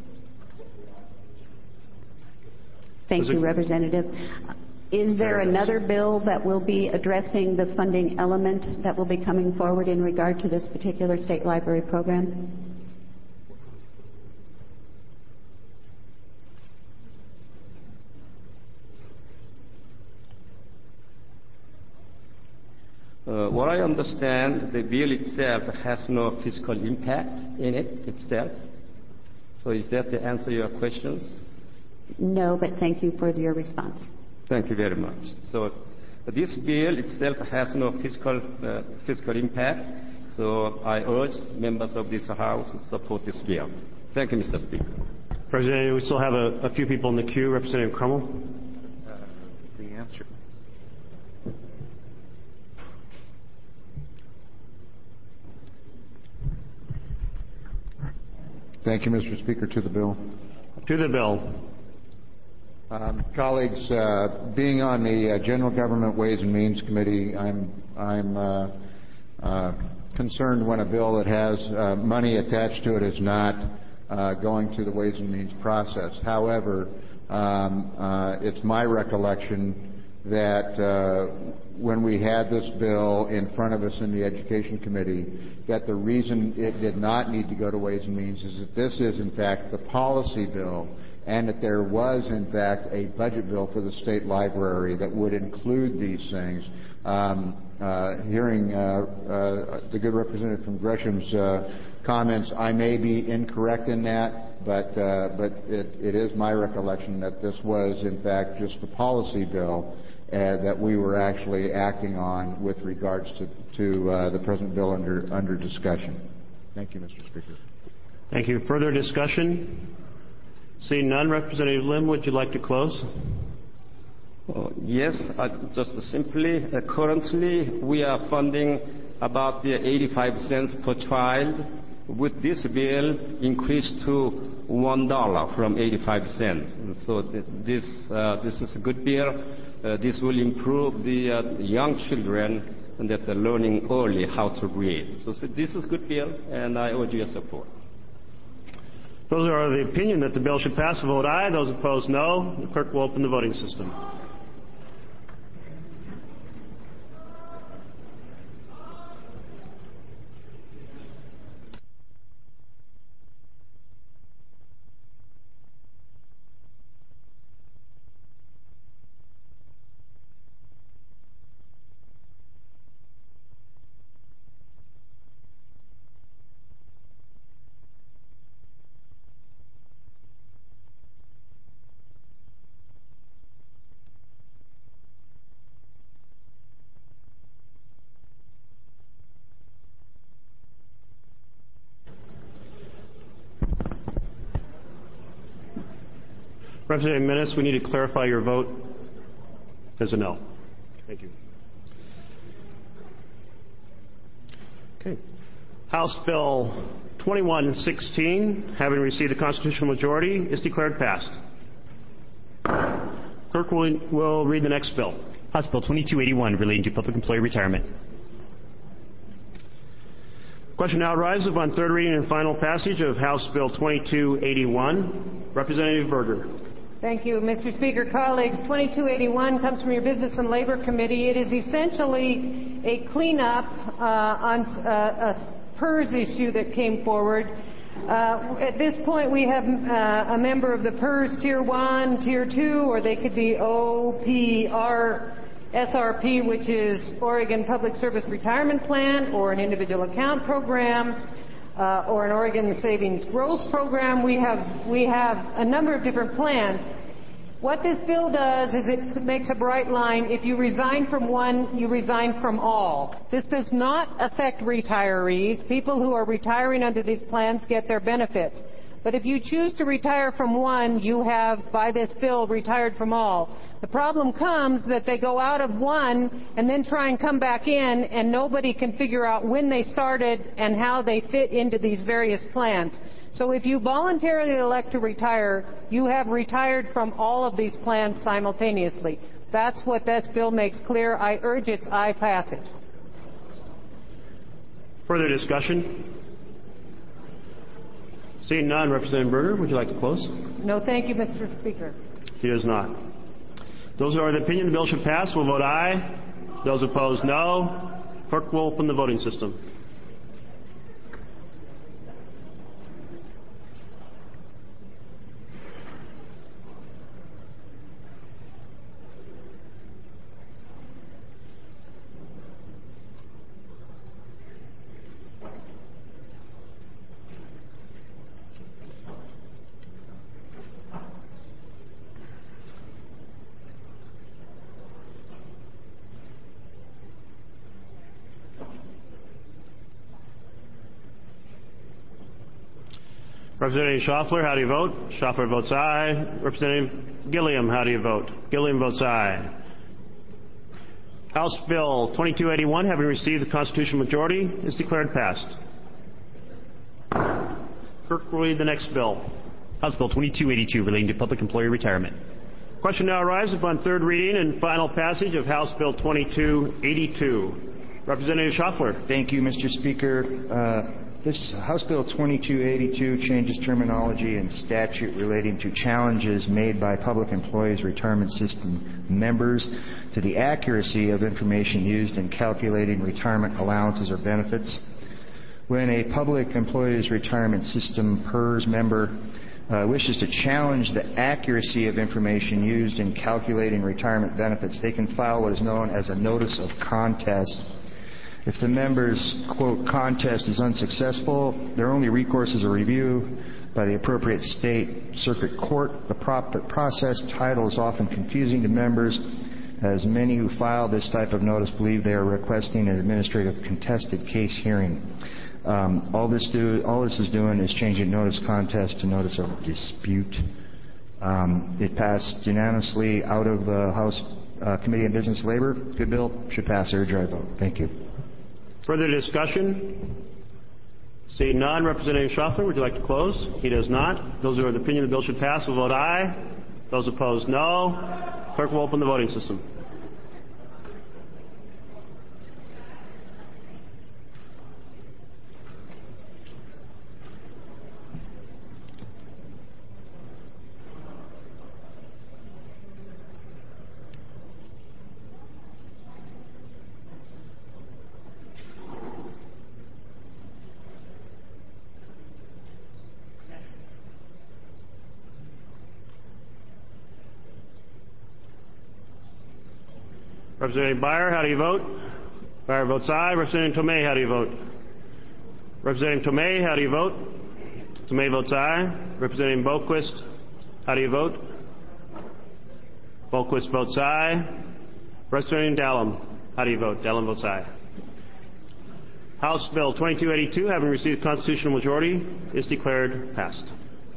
Thank Does you, it- Representative. Is there another bill that will be addressing the funding element that will be coming forward in regard to this particular state library program? Uh, what I understand, the bill itself has no fiscal impact in it itself. So is that the answer to your questions? No, but thank you for your response. Thank you very much. So this bill itself has no fiscal uh, fiscal impact. So I urge members of this House to support this bill. Thank you, Mister Speaker. President, we still have a, a few people in the queue. Representative Crummell. Uh, the answer. Thank you, Mister Speaker. To the bill. To the bill. Um, colleagues, uh, being on the uh, General Government Ways and Means Committee, I'm, I'm uh, uh, concerned when a bill that has uh, money attached to it is not uh, going through the Ways and Means process. However, um, uh, it's my recollection that uh, when we had this bill in front of us in the Education Committee, that the reason it did not need to go to Ways and Means is that this is, in fact, the policy bill, and that there was, in fact, a budget bill for the state library that would include these things. Um, uh, hearing uh, uh, the good representative from Gresham's uh, comments, I may be incorrect in that, but, uh, but it, it is my recollection that this was, in fact, just the policy bill uh, that we were actually acting on with regards to, to uh, the present bill under, under discussion. Thank you, Mister Speaker. Thank you. Further discussion? Seeing none, Representative Lim, would you like to close? Uh, yes, uh, just simply, uh, currently we are funding about the eighty-five cents per child. With this bill, increased to one dollar from eighty-five cents. And so th- this uh, this is a good bill. Uh, this will improve the uh, young children and that they're learning early how to read. So, so this is a good bill, and I urge your support. Those who are of the opinion that the bill should pass will vote aye. Those opposed, no. The clerk will open the voting system. Representative Menace, we need to clarify your vote as a no. Thank you. Okay. House Bill twenty-one sixteen, having received the constitutional majority, is declared passed. Clerk will, will read the next bill. House Bill twenty-two eighty-one, relating to public employee retirement. Question now arises upon third reading and final passage of House Bill twenty-two eighty-one. Representative Berger. Thank you, Mister Speaker. Colleagues, twenty-two eighty-one comes from your Business and Labor Committee. It is essentially a cleanup uh, on uh, a PERS issue that came forward. Uh, at this point, we have uh, a member of the P E R S Tier one, Tier two, or they could be O P R S R P, which is Oregon Public Service Retirement Plan, or an individual account program, uh, or an Oregon Savings Growth Program. We have, we have a number of different plans. What this bill does is it makes a bright line. If you resign from one, you resign from all. This does not affect retirees. People who are retiring under these plans get their benefits. But if you choose to retire from one, you have, by this bill, retired from all. The problem comes that they go out of one and then try and come back in, and nobody can figure out when they started and how they fit into these various plans. So if you voluntarily elect to retire, you have retired from all of these plans simultaneously. That's what this bill makes clear. I urge its aye passage. Further discussion? Seeing none, Representative Berger, would you like to close? No, thank you, Mister Speaker. He does not. Those who are of the opinion the bill should pass will vote aye. Those opposed, no. Clerk will open the voting system. Representative Schaffler, how do you vote? Schaffler votes aye. Representative Gilliam, how do you vote? Gilliam votes aye. House Bill twenty-two eighty-one, having received the constitutional majority, is declared passed. Clerk will read the next bill. House Bill twenty-two eighty-two, relating to public employee retirement. Question now arises upon third reading and final passage of House Bill twenty-two eighty-two. Representative Schaffler. Thank you, Mister Speaker. Uh, This House Bill twenty-two eighty-two changes terminology and statute relating to challenges made by public employees' retirement system members to the accuracy of information used in calculating retirement allowances or benefits. When a public employees' retirement system P E R S member uh, wishes to challenge the accuracy of information used in calculating retirement benefits, they can file what is known as a notice of contest. If the member's, quote, contest is unsuccessful, their only recourse is a review by the appropriate state circuit court. The process title is often confusing to members, as many who file this type of notice believe they are requesting an administrative contested case hearing. Um, all, this do, all this is doing is changing notice contest to notice of dispute. Um, it passed unanimously out of the House uh, Committee on Business and Labor. Good bill. Should pass. Urge I vote. Thank you. Further discussion? Seeing none, Representative Schaffler, would you like to close? He does not. Those who are of the opinion the bill should pass will vote aye. Those opposed, no. Clerk will open the voting system. Representative Beyer, how do you vote? Beyer votes aye. Representative Tomei, how do you vote? Representative Tomei, how do you vote? Tomei votes aye. Representative Boquist, how do you vote? Boquist votes aye. Representative Dallum, how do you vote? Dallum votes aye. House Bill twenty-two eighty-two, having received constitutional majority, is declared passed.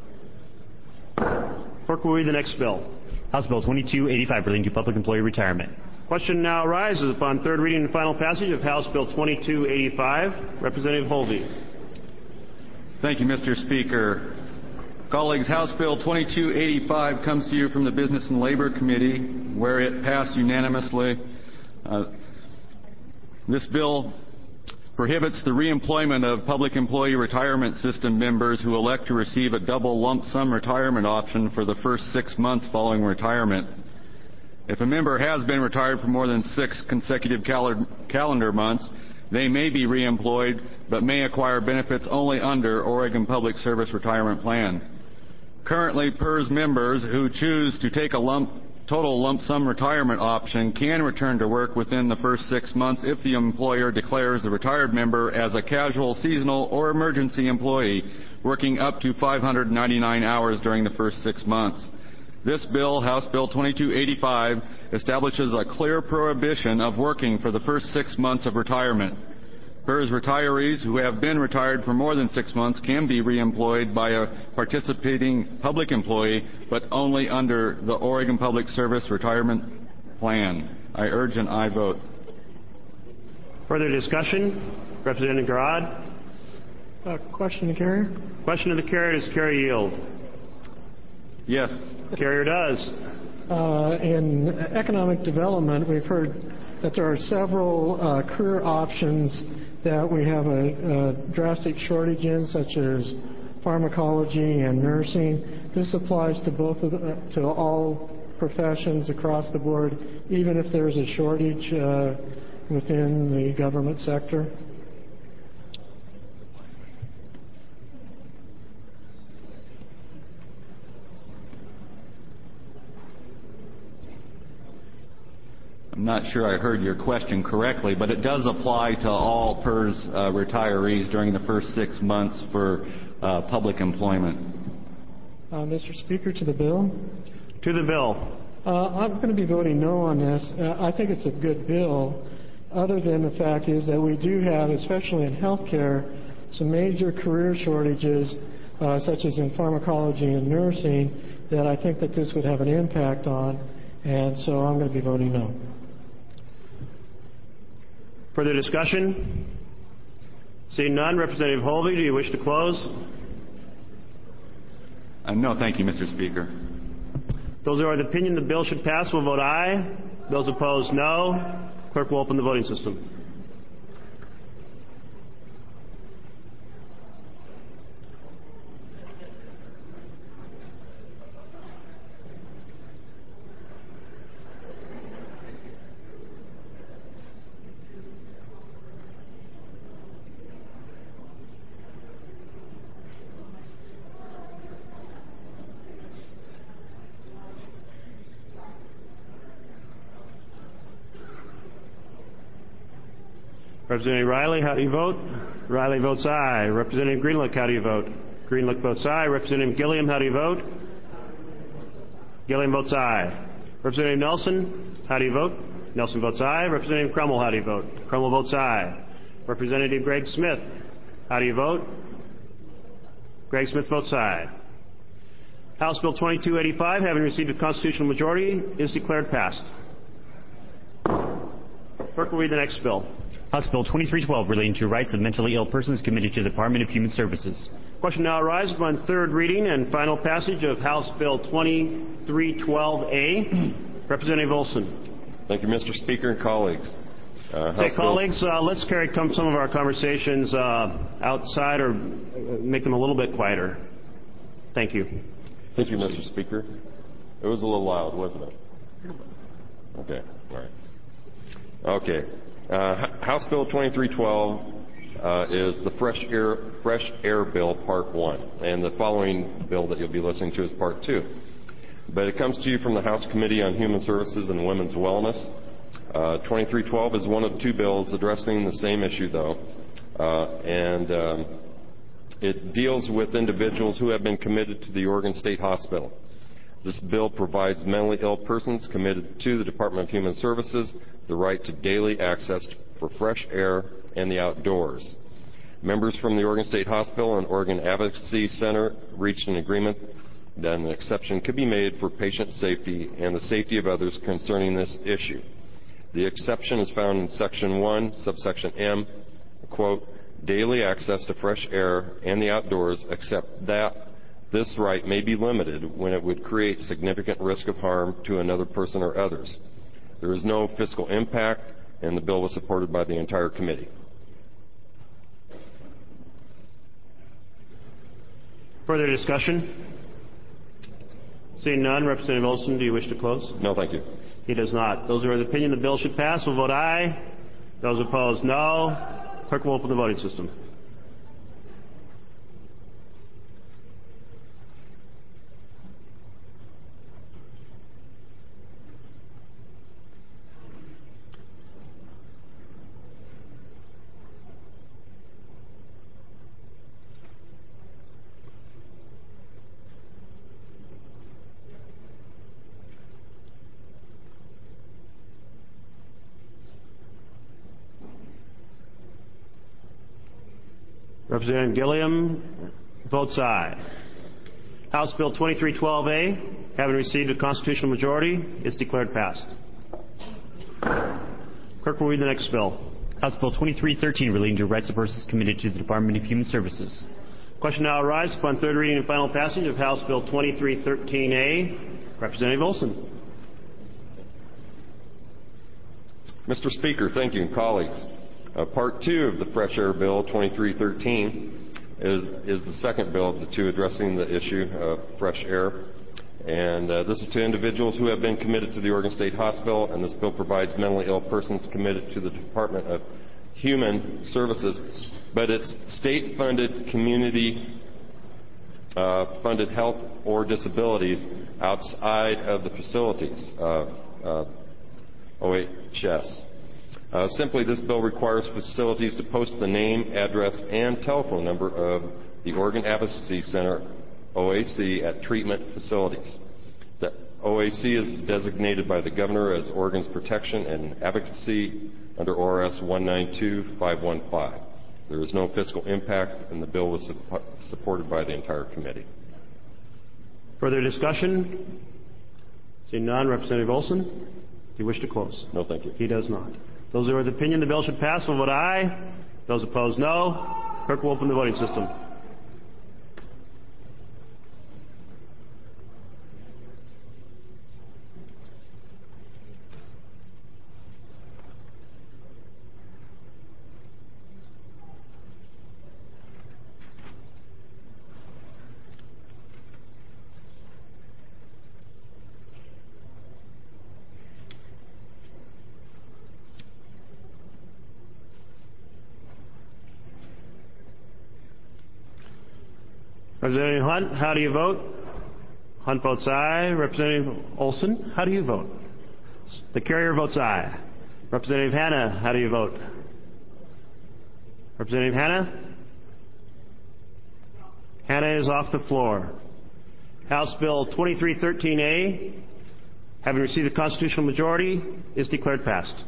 Clerk will read the next bill. House Bill twenty-two eighty-five, relating to public employee retirement. Question now arises upon third reading and final passage of House Bill twenty-two eighty-five. Representative Holvey. Thank you, Mister Speaker. Colleagues, House Bill twenty-two eighty-five comes to you from the Business and Labor Committee, where it passed unanimously. Uh, this bill prohibits the reemployment of public employee retirement system members who elect to receive a double lump sum retirement option for the first six months following retirement. If a member has been retired for more than six consecutive cal- calendar months, They may be reemployed, but may acquire benefits only under Oregon Public Service Retirement Plan. Currently, P E R S members who choose to take a lump, total lump sum retirement option can return to work within the first six months if the employer declares the retired member as a casual, seasonal, or emergency employee working up to five hundred ninety-nine hours during the first six months. This bill, House Bill twenty-two eighty-five, establishes a clear prohibition of working for the first six months of retirement. P E R S retirees who have been retired for more than six months can be reemployed by a participating public employee, but only under the Oregon Public Service Retirement Plan. I urge an aye vote. Further discussion? Representative Garrod. Uh, question to carrier. Question to the carrier. Does carrier yield? Yes. Carrier does. Uh, in economic development, we've heard that there are several uh, career options that we have a, a drastic shortage in, such as pharmacology and nursing. This applies to both of the, to all professions across the board, even if there's a shortage uh, within the government sector. I'm not sure I heard your question correctly, but it does apply to all P E R S uh, retirees during the first six months for uh, public employment. Uh, Mister Speaker, to the bill. To the bill. Uh, I'm going to be voting no on this. Uh, I think it's a good bill, other than the fact is that we do have, especially in healthcare, some major career shortages, uh, such as in pharmacology and nursing, that I think that this would have an impact on, and so I'm going to be voting no. Further discussion? Seeing none, Representative Holvey, do you wish to close? Uh, no, thank you, Mister Speaker. Those who are of the opinion the bill should pass will vote aye. Those opposed, no. Clerk will open the voting system. Representative Riley, how do you vote? Riley votes aye. Representative Greenlick, how do you vote? Greenlick votes aye. Representative Gilliam, how do you vote? Gilliam votes aye. Representative Nelson, how do you vote? Nelson votes aye. Representative Crummell, how do you vote? Crummell votes aye. Representative Greg Smith, how do you vote? Greg Smith votes aye. House Bill twenty-two eighty-five, having received a constitutional majority, is declared passed. Clerk will read the next bill. House Bill twenty-three twelve, relating to rights of mentally ill persons committed to the Department of Human Services. Question now arises on third reading and final passage of House Bill twenty-three twelve A. Representative Olson. Thank you, Mister Speaker and colleagues. Uh, Say, colleagues, uh, let's carry come some of our conversations uh, outside or make them a little bit quieter. Thank you. Thank you, Mister Speaker. It was a little loud, wasn't it? Okay, all right. Okay. Uh, House Bill twenty-three twelve uh, is the Fresh Air, Fresh Air Bill Part one, and the following bill that you'll be listening to is Part two. But it comes to you from the House Committee on Human Services and Women's Wellness. Uh, twenty-three twelve is one of two bills addressing the same issue, though, uh, and um, it deals with individuals who have been committed to the Oregon State Hospital. This bill provides mentally ill persons committed to the Department of Human Services the right to daily access for fresh air and the outdoors. Members from the Oregon State Hospital and Oregon Advocacy Center reached an agreement that an exception could be made for patient safety and the safety of others concerning this issue. The exception is found in Section one, subsection M, quote, daily access to fresh air and the outdoors, except that this right may be limited when it would create significant risk of harm to another person or others. There is no fiscal impact, and the bill was supported by the entire committee. Further discussion? Seeing none, Representative Olson, do you wish to close? No, thank you. He does not. Those who are of the opinion the bill should pass will vote aye. Those opposed, no. Clerk will open the voting system. Representative Gilliam votes aye. House Bill twenty-three twelve A, having received a constitutional majority, is declared passed. Clerk will read the next bill. House Bill twenty-three thirteen, relating to rights of persons committed to the Department of Human Services. Question now arises upon third reading and final passage of House Bill twenty-three thirteen A. Representative Olson. Mister Speaker, thank you, and colleagues. Uh, part two of the Fresh Air Bill twenty-three thirteen is, is the second bill of the two addressing the issue of fresh air. And uh, this is to individuals who have been committed to the Oregon State Hospital, and this bill provides mentally ill persons committed to the Department of Human Services, but it's state-funded, community-funded uh, health or disabilities outside of the facilities, uh, uh, O H S. Uh, simply, this bill requires facilities to post the name, address, and telephone number of the Oregon Advocacy Center, O A C, at treatment facilities. The O A C is designated by the Governor as Oregon's protection and advocacy under O R S one nine two five one five. There is no fiscal impact, and the bill was su- supported by the entire committee. Further discussion? Seeing none, Representative Olson, do you wish to close? No, thank you. He does not. Those who are of the opinion the bill should pass will vote aye. Those opposed, no. Clerk will open the voting system. Representative Hunt, how do you vote? Hunt votes aye. Representative Olson, how do you vote? The carrier votes aye. Representative Hanna, how do you vote? Representative Hanna? Hanna is off the floor. House Bill twenty-three thirteen A, having received a constitutional majority, is declared passed.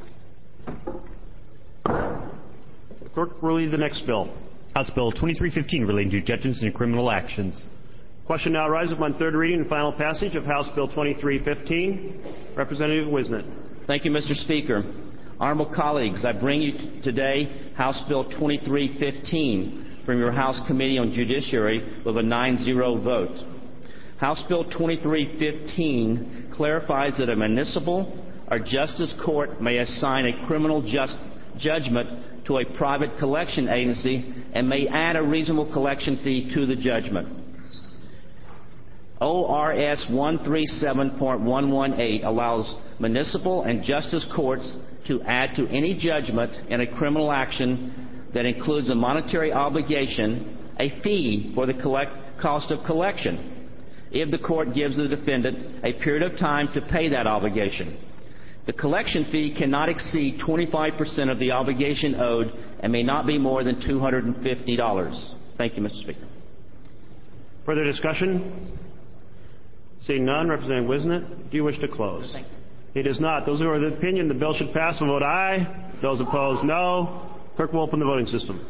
The clerk will read the next bill. House Bill twenty-three fifteen, relating to judgments and criminal actions. Question now arises upon third reading and final passage of House Bill twenty-three fifteen. Representative Wisnett. Thank you, Mister Speaker. Honorable colleagues, I bring you t- today House Bill twenty-three fifteen from your House Committee on Judiciary with a nine zero vote. House Bill twenty-three fifteen clarifies that a municipal or justice court may assign a criminal just judgment to a private collection agency and may add a reasonable collection fee to the judgment. O R S one thirty-seven point one one eight allows municipal and justice courts to add to any judgment in a criminal action that includes a monetary obligation a fee for the collect cost of collection if the court gives the defendant a period of time to pay that obligation. The collection fee cannot exceed twenty-five percent of the obligation owed and may not be more than two hundred fifty dollars. Thank you, Mister Speaker. Further discussion? Seeing none, Representative Wisnett, do you wish to close? Thank you. He does not. Those who are of the opinion the bill should pass will vote aye. Those opposed, no. Clerk will open the voting system.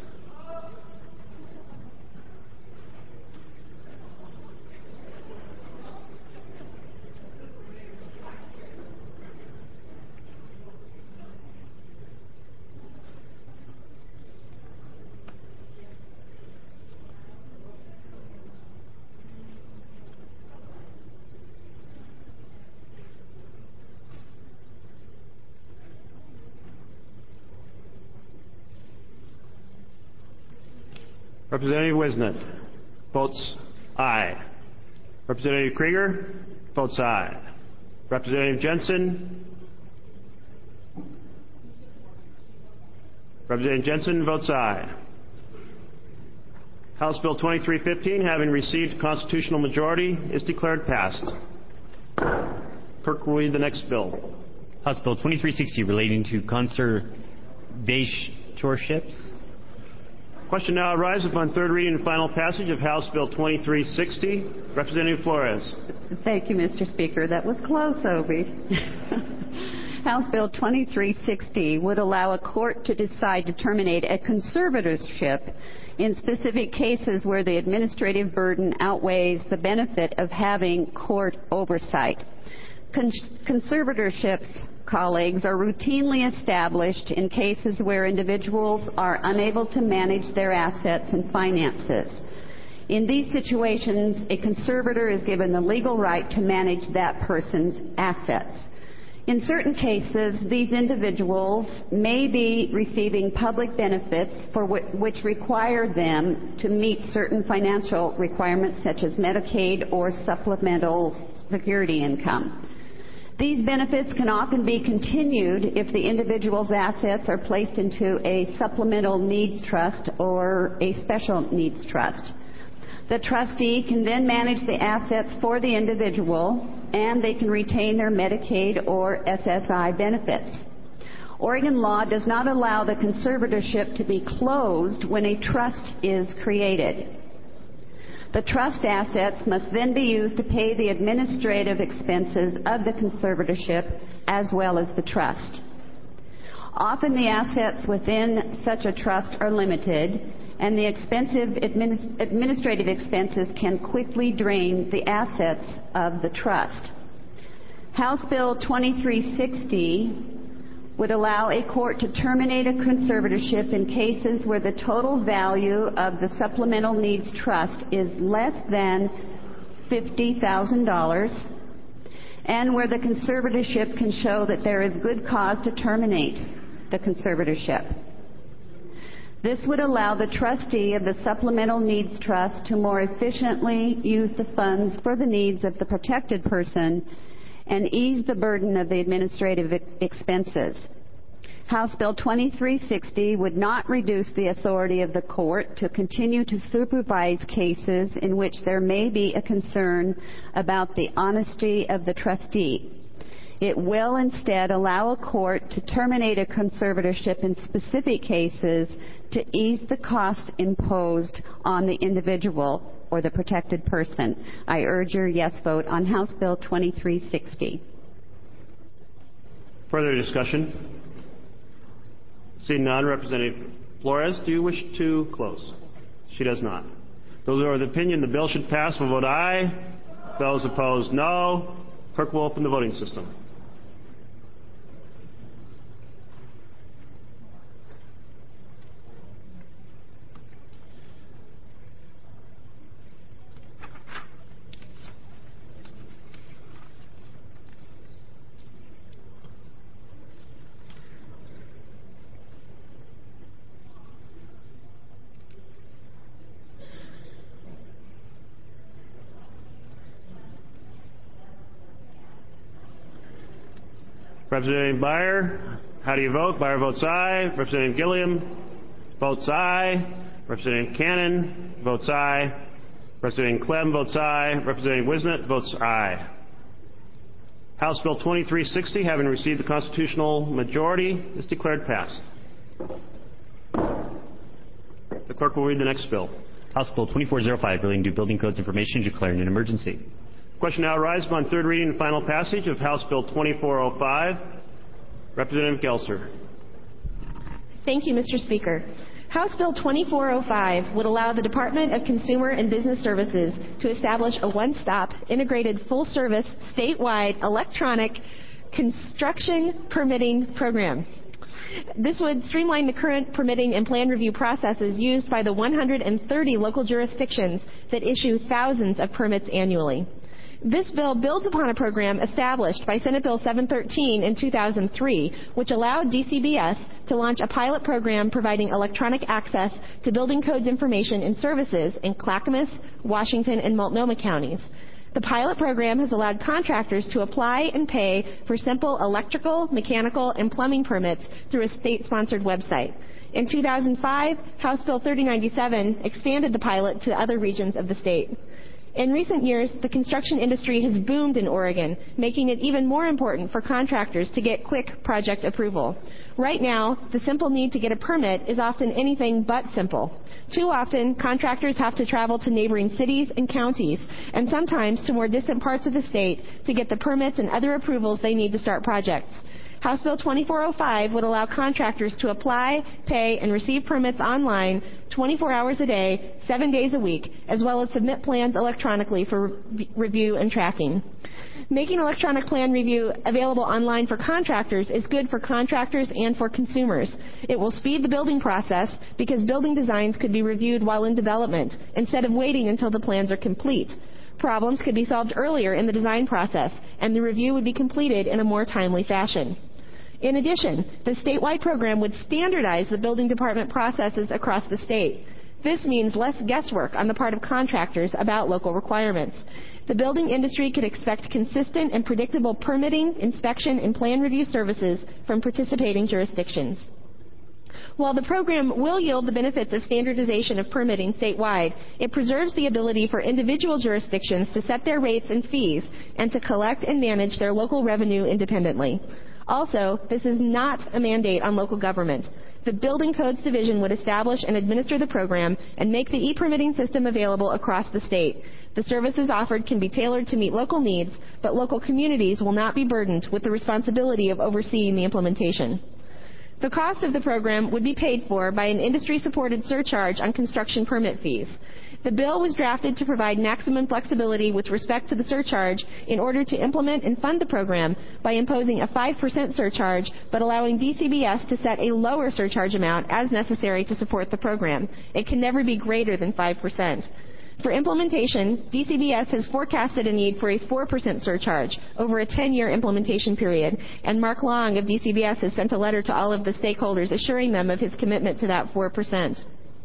Representative Wisnett votes aye. Representative Krieger votes aye. Representative Jensen Representative Jensen votes aye. House Bill twenty-three fifteen, having received constitutional majority, is declared passed. Clerk will read the next bill. House Bill twenty-three sixty, relating to conservatorships. Question now arises upon third reading and final passage of House Bill twenty-three sixty. Representative Flores. Thank you, Mister Speaker. That was close, Obie. House Bill twenty-three sixty would allow a court to decide to terminate a conservatorship in specific cases where the administrative burden outweighs the benefit of having court oversight. Con- conservatorships, colleagues, are routinely established in cases where individuals are unable to manage their assets and finances. In these situations, a conservator is given the legal right to manage that person's assets. In certain cases, these individuals may be receiving public benefits for w- which require them to meet certain financial requirements such as Medicaid or supplemental security income. These benefits can often be continued if the individual's assets are placed into a supplemental needs trust or a special needs trust. The trustee can then manage the assets for the individual, and they can retain their Medicaid or S S I benefits. Oregon law does not allow the conservatorship to be closed when a trust is created. The trust assets must then be used to pay the administrative expenses of the conservatorship as well as the trust. Often the assets within such a trust are limited, and the expensive administ- administrative expenses can quickly drain the assets of the trust. House Bill twenty-three sixty would allow a court to terminate a conservatorship in cases where the total value of the supplemental needs trust is less than fifty thousand dollars and where the conservatorship can show that there is good cause to terminate the conservatorship. This would allow the trustee of the supplemental needs trust to more efficiently use the funds for the needs of the protected person and ease the burden of the administrative expenses. House Bill twenty-three sixty would not reduce the authority of the court to continue to supervise cases in which there may be a concern about the honesty of the trustee. It will instead allow a court to terminate a conservatorship in specific cases to ease the costs imposed on the individual or the protected person. I urge your yes vote on House Bill twenty-three sixty. Further discussion? Seeing none, Representative Flores, do you wish to close? She does not. Those who are of the opinion the bill should pass will vote aye. Those opposed, no. Clerk will open the voting system. Representative Beyer, how do you vote? Beyer votes aye. Representative Gilliam votes aye. Representative Cannon votes aye. Representative Clem votes aye. Representative Wisnett votes aye. House Bill twenty-three sixty, having received the constitutional majority, is declared passed. The clerk will read the next bill. House Bill twenty-four oh five, relating to building codes information, declaring an emergency. Question now arises upon third reading and final passage of House Bill twenty-four oh five. Representative Gelser. Thank you, Mister Speaker. House Bill twenty-four oh five would allow the Department of Consumer and Business Services to establish a one-stop, integrated, full-service, statewide electronic construction permitting program. This would streamline the current permitting and plan review processes used by the one hundred thirty local jurisdictions that issue thousands of permits annually. This bill builds upon a program established by Senate Bill seven thirteen in two thousand three, which allowed D C B S to launch a pilot program providing electronic access to building codes information and services in Clackamas, Washington, and Multnomah counties. The pilot program has allowed contractors to apply and pay for simple electrical, mechanical, and plumbing permits through a state-sponsored website. In two thousand five, House Bill thirty ninety-seven expanded the pilot to other regions of the state. In recent years, the construction industry has boomed in Oregon, making it even more important for contractors to get quick project approval. Right now, the simple need to get a permit is often anything but simple. Too often, contractors have to travel to neighboring cities and counties, and sometimes to more distant parts of the state to get the permits and other approvals they need to start projects. House Bill twenty-four oh five would allow contractors to apply, pay, and receive permits online twenty-four hours a day, seven days a week, as well as submit plans electronically for re- review and tracking. Making electronic plan review available online for contractors is good for contractors and for consumers. It will speed the building process because building designs could be reviewed while in development instead of waiting until the plans are complete. Problems could be solved earlier in the design process, and the review would be completed in a more timely fashion. In addition, the statewide program would standardize the building department processes across the state. This means less guesswork on the part of contractors about local requirements. The building industry could expect consistent and predictable permitting, inspection, and plan review services from participating jurisdictions. While the program will yield the benefits of standardization of permitting statewide, it preserves the ability for individual jurisdictions to set their rates and fees and to collect and manage their local revenue independently. Also, this is not a mandate on local government. The Building Codes Division would establish and administer the program and make the e-permitting system available across the state. The services offered can be tailored to meet local needs, but local communities will not be burdened with the responsibility of overseeing the implementation. The cost of the program would be paid for by an industry-supported surcharge on construction permit fees. The bill was drafted to provide maximum flexibility with respect to the surcharge in order to implement and fund the program by imposing a five percent surcharge, but allowing D C B S to set a lower surcharge amount as necessary to support the program. It can never be greater than five percent. For implementation, D C B S has forecasted a need for a four percent surcharge over a ten-year implementation period, and Mark Long of D C B S has sent a letter to all of the stakeholders assuring them of his commitment to that four percent.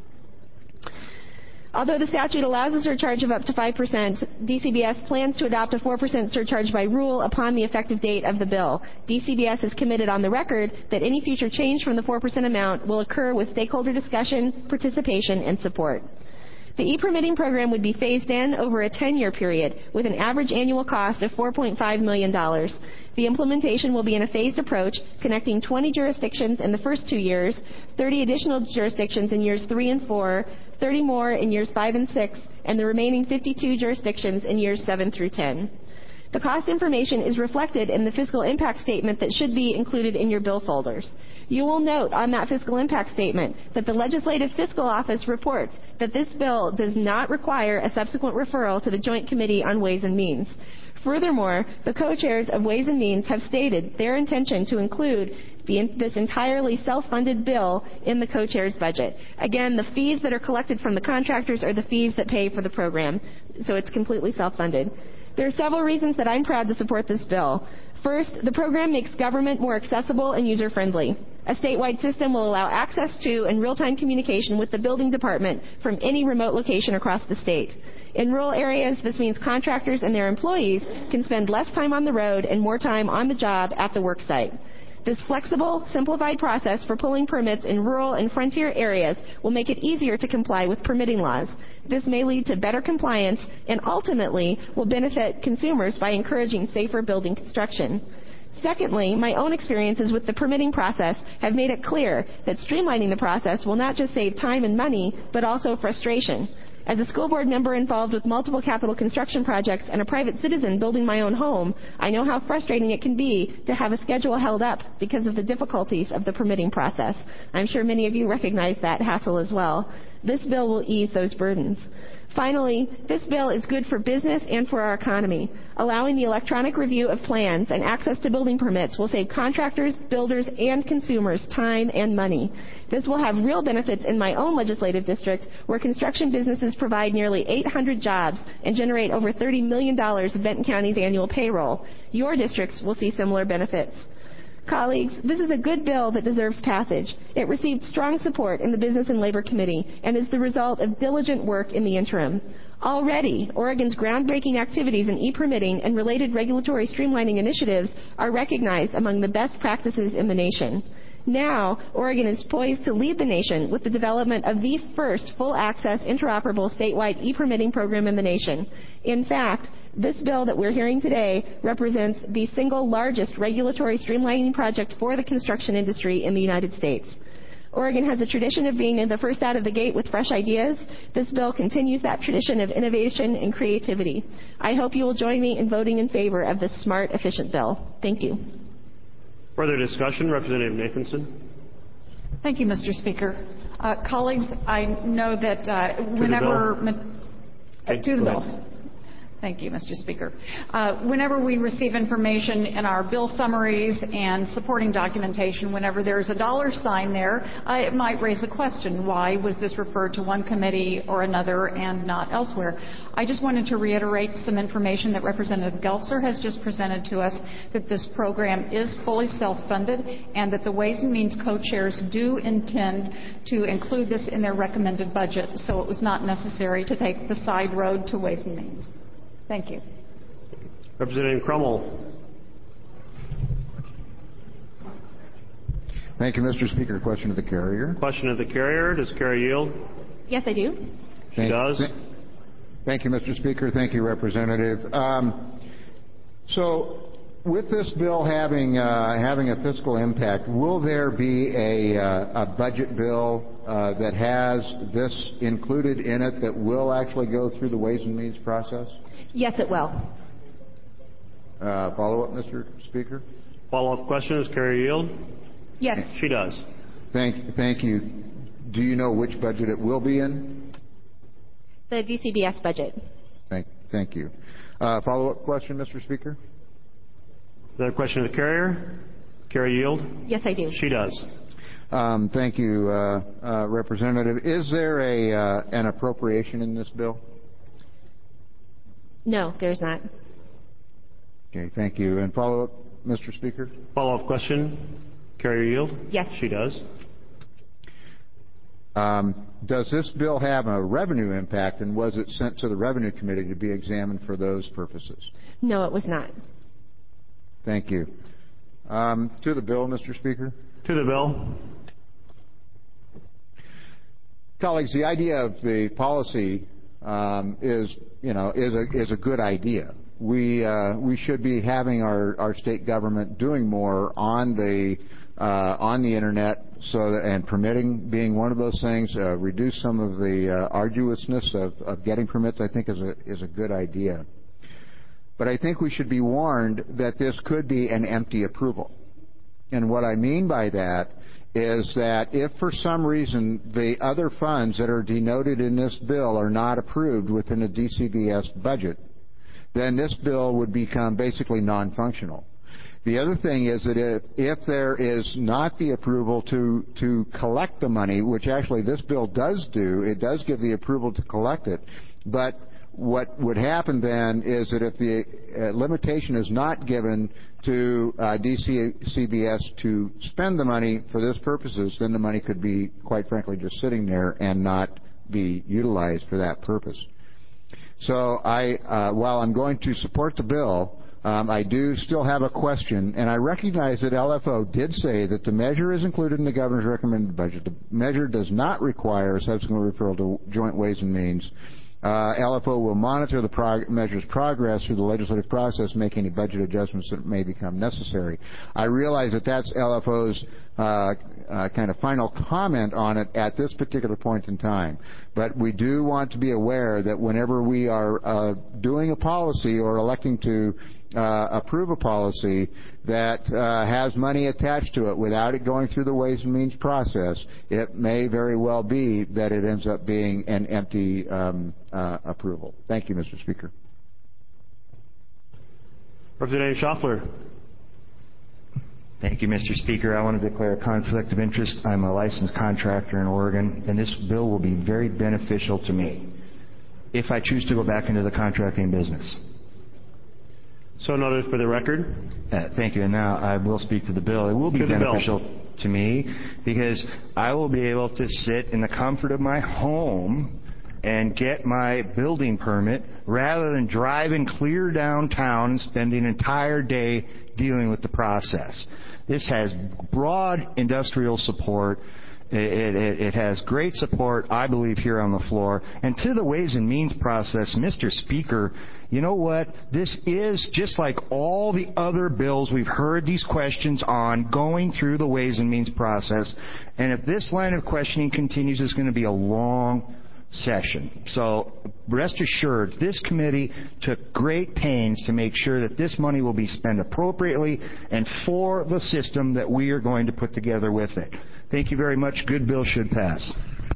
Although the statute allows a surcharge of up to five percent, D C B S plans to adopt a four percent surcharge by rule upon the effective date of the bill. D C B S has committed on the record that any future change from the four percent amount will occur with stakeholder discussion, participation, and support. The e-permitting program would be phased in over a ten-year period with an average annual cost of four point five million dollars. The implementation will be in a phased approach, connecting twenty jurisdictions in the first two years, thirty additional jurisdictions in years three and four, thirty more in years five and six, and the remaining fifty-two jurisdictions in years seven through ten. The cost information is reflected in the fiscal impact statement that should be included in your bill folders. You will note on that fiscal impact statement that the Legislative Fiscal Office reports that this bill does not require a subsequent referral to the Joint Committee on Ways and Means. Furthermore, the co-chairs of Ways and Means have stated their intention to include the, this entirely self-funded bill in the co-chair's budget. Again, the fees that are collected from the contractors are the fees that pay for the program, so it's completely self-funded. There are several reasons that I'm proud to support this bill. First, the program makes government more accessible and user-friendly. A statewide system will allow access to and real-time communication with the building department from any remote location across the state. In rural areas, this means contractors and their employees can spend less time on the road and more time on the job at the work site. This flexible, simplified process for pulling permits in rural and frontier areas will make it easier to comply with permitting laws. This may lead to better compliance and ultimately will benefit consumers by encouraging safer building construction. Secondly, my own experiences with the permitting process have made it clear that streamlining the process will not just save time and money, but also frustration. As a school board member involved with multiple capital construction projects and a private citizen building my own home, I know how frustrating it can be to have a schedule held up because of the difficulties of the permitting process. I'm sure many of you recognize that hassle as well. This bill will ease those burdens. Finally, this bill is good for business and for our economy. Allowing the electronic review of plans and access to building permits will save contractors, builders, and consumers time and money. This will have real benefits in my own legislative district, where construction businesses provide nearly eight hundred jobs and generate over thirty million dollars of Benton County's annual payroll. Your districts will see similar benefits. Colleagues, this is a good bill that deserves passage. It received strong support in the Business and Labor Committee and is the result of diligent work in the interim. Already, Oregon's groundbreaking activities in e-permitting and related regulatory streamlining initiatives are recognized among the best practices in the nation. Now, Oregon is poised to lead the nation with the development of the first full-access, interoperable statewide e-permitting program in the nation. In fact, this bill that we're hearing today represents the single largest regulatory streamlining project for the construction industry in the United States. Oregon has a tradition of being the first out of the gate with fresh ideas. This bill continues that tradition of innovation and creativity. I hope you will join me in voting in favor of this smart, efficient bill. Thank you. Further discussion, Representative Nathanson. Thank you, Mister Speaker. Uh, colleagues, I know that uh, whenever... To the bill. Uh, to the bill. Thank you, Mister Speaker. Uh, whenever we receive information in our bill summaries and supporting documentation, whenever there's a dollar sign there, uh, it might raise a question. Why was this referred to one committee or another and not elsewhere? I just wanted to reiterate some information that Representative Gelser has just presented to us, that this program is fully self-funded and that the Ways and Means co-chairs do intend to include this in their recommended budget, so it was not necessary to take the side road to Ways and Means. Thank you. Representative Crummell. Thank you, Mister Speaker. Question of the carrier. Question of the carrier. Does carrier yield? Yes, I do. She Thank, does. Th- thank you, Mister Speaker. Thank you, Representative. Um, so, with this bill having uh, having a fiscal impact, will there be a, uh, a budget bill uh, that has this included in it that will actually go through the Ways and Means process? Yes, it will. Uh, follow-up, Mister Speaker? Follow-up question. Does carrier yield? Yes. She does. Thank, thank you. Do you know which budget it will be in? The D C B S budget. Thank, thank you. Uh, follow-up question, Mister Speaker? Another question of the carrier. Carrier yield? Yes, I do. She does. Um, thank you, uh, uh, Representative. Is there a uh, an appropriation in this bill? No, there's not. Okay, thank you. And follow-up, Mister Speaker? Follow-up question. Carrier yield? Yes. She does. Um, does this bill have a revenue impact, and was it sent to the Revenue Committee to be examined for those purposes? No, it was not. Thank you. Um, to the bill, Mister Speaker? To the bill. Colleagues, the idea of the policy um, is, you know, is a is a good idea. We uh, we should be having our, our state government doing more on the uh, on the internet, so that, and permitting being one of those things. Uh, reduce some of the uh, arduousness of, of getting permits. I think is a is a good idea. But I think we should be warned that this could be an empty approval. And what I mean by that is that if for some reason the other funds that are denoted in this bill are not approved within the D C B S budget, then this bill would become basically non-functional. The other thing is that if, if there is not the approval to, to collect the money, which actually this bill does do, it does give the approval to collect it, but what would happen then is that if the uh, limitation is not given to uh, D C B S to spend the money for this purposes, then the money could be, quite frankly, just sitting there and not be utilized for that purpose. So I, uh, while I'm going to support the bill, um, I do still have a question, and I recognize that L F O did say that the measure is included in the governor's recommended budget. The measure does not require a subsequent referral to Joint Ways and Means. Uh, L F O will monitor the prog- measure's progress through the legislative process, make any budget adjustments that may become necessary. I realize that that's L F O's uh, uh, kind of final comment on it at this particular point in time. But we do want to be aware that whenever we are uh, doing a policy or electing to uh, approve a policy that uh, has money attached to it without it going through the Ways and Means process, it may very well be that it ends up being an empty um, uh, approval. Thank you, Mister Speaker. Representative Schaffler. Thank you, Mister Speaker. I want to declare a conflict of interest. I'm a licensed contractor in Oregon, and this bill will be very beneficial to me if I choose to go back into the contracting business. So noted for the record. Uh, thank you. And now I will speak to the bill. It will be beneficial to me because I will be able to sit in the comfort of my home and get my building permit rather than driving clear downtown and spending an entire day dealing with the process. This has broad industrial support. It, it, it has great support, I believe, here on the floor. And to the Ways and Means process, Mister Speaker, you know what? This is just like all the other bills we've heard these questions on going through the Ways and Means process. And if this line of questioning continues, it's going to be a long session. So rest assured, this committee took great pains to make sure that this money will be spent appropriately and for the system that we are going to put together with it. Thank you very much. Good bill should pass.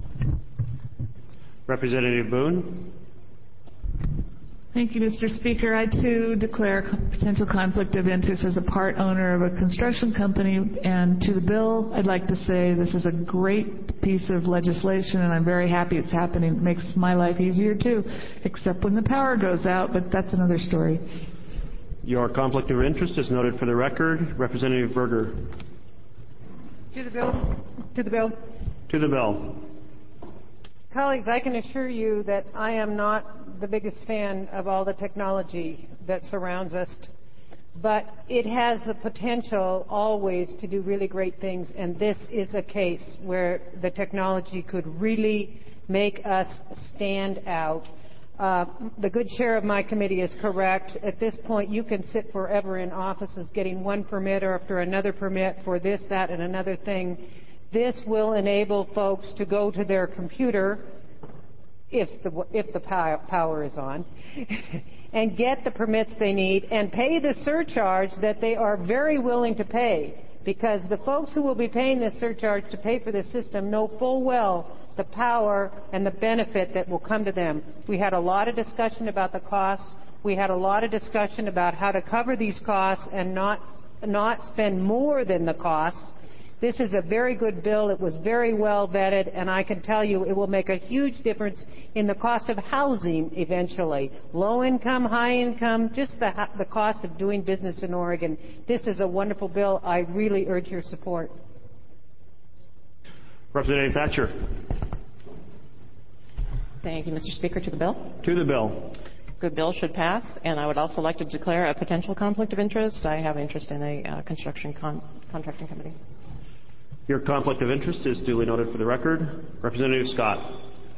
Representative Boone. Thank you, Mister Speaker. I, too, declare potential conflict of interest as a part owner of a construction company. And to the bill, I'd like to say this is a great piece of legislation, and I'm very happy it's happening. It makes my life easier, too, except when the power goes out, but that's another story. Your conflict of interest is noted for the record. Representative Berger. To the bill. To the bill. To the bill. Colleagues, I can assure you that I am not the biggest fan of all the technology that surrounds us, but it has the potential always to do really great things, and this is a case where the technology could really make us stand out. Uh, the good chair of my committee is correct. At this point, you can sit forever in offices getting one permit after another permit for this, that, and another thing. This will enable folks to go to their computer, if the, if the power is on, and get the permits they need and pay the surcharge that they are very willing to pay, because the folks who will be paying this surcharge to pay for this system know full well the power and the benefit that will come to them. We had a lot of discussion about the costs. We had a lot of discussion about how to cover these costs and not, not spend more than the costs. This is a very good bill. It was very well vetted, and I can tell you it will make a huge difference in the cost of housing eventually. Low income, high income, just the, the cost of doing business in Oregon. This is a wonderful bill. I really urge your support. Representative Thatcher. Thank you, Mister Speaker. To the bill? To the bill. Good bill should pass, and I would also like to declare a potential conflict of interest. I have interest in a uh, construction con- contracting company. Your conflict of interest is duly noted for the record. Representative Scott.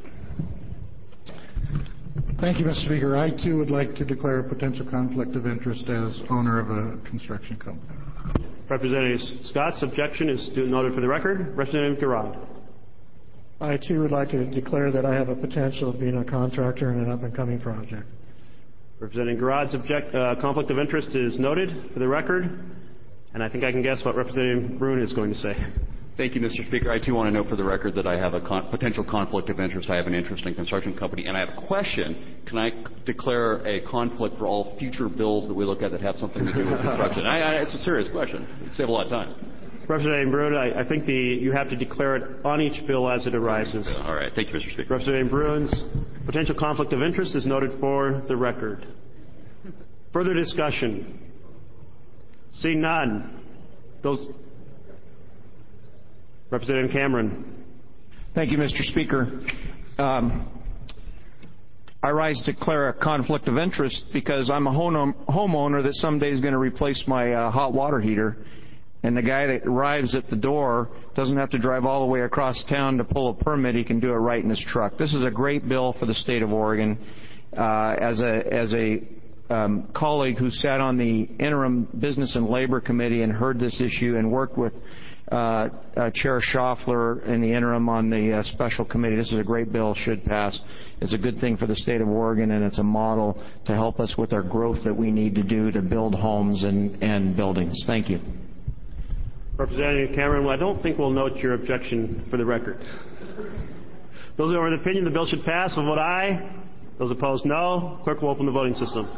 Thank you, Mister Speaker. I, too, would like to declare a potential conflict of interest as owner of a construction company. Representative Scott's objection is duly noted for the record. Representative Garrod. I, too, would like to declare that I have a potential of being a contractor in an up-and-coming project. Representative Garrod's object, uh, conflict of interest is noted for the record, and I think I can guess what Representative Brune is going to say. Thank you, Mister Speaker. I, too, want to note for the record that I have a con- potential conflict of interest. I have an interest in construction company, and I have a question. Can I c- declare a conflict for all future bills that we look at that have something to do with construction? I, I, it's a serious question. It'd save a lot of time. Representative Brune, I, I think the, you have to declare it on each bill as it arises. All right. Thank you, Mister Speaker. Representative Brune's potential conflict of interest is noted for the record. Further discussion? Seeing none. Those... Representative Cameron. Thank you, Mister Speaker. Um, I rise to declare a conflict of interest because I'm a home- homeowner that someday is going to replace my uh, hot water heater, and the guy that arrives at the door doesn't have to drive all the way across town to pull a permit. He can do it right in his truck. This is a great bill for the state of Oregon. Uh, as a as a um, colleague who sat on the interim Business and Labor Committee and heard this issue and worked with Uh, uh, Chair Schaffler in the interim on the uh, special committee. This is a great bill, should pass. It's a good thing for the state of Oregon, and it's a model to help us with our growth that we need to do to build homes and, and buildings. Thank you. Representative Cameron, well, I don't think we'll note your objection for the record. Those who are of the opinion the bill should pass will vote aye. Those opposed, no. Clerk will open the voting system.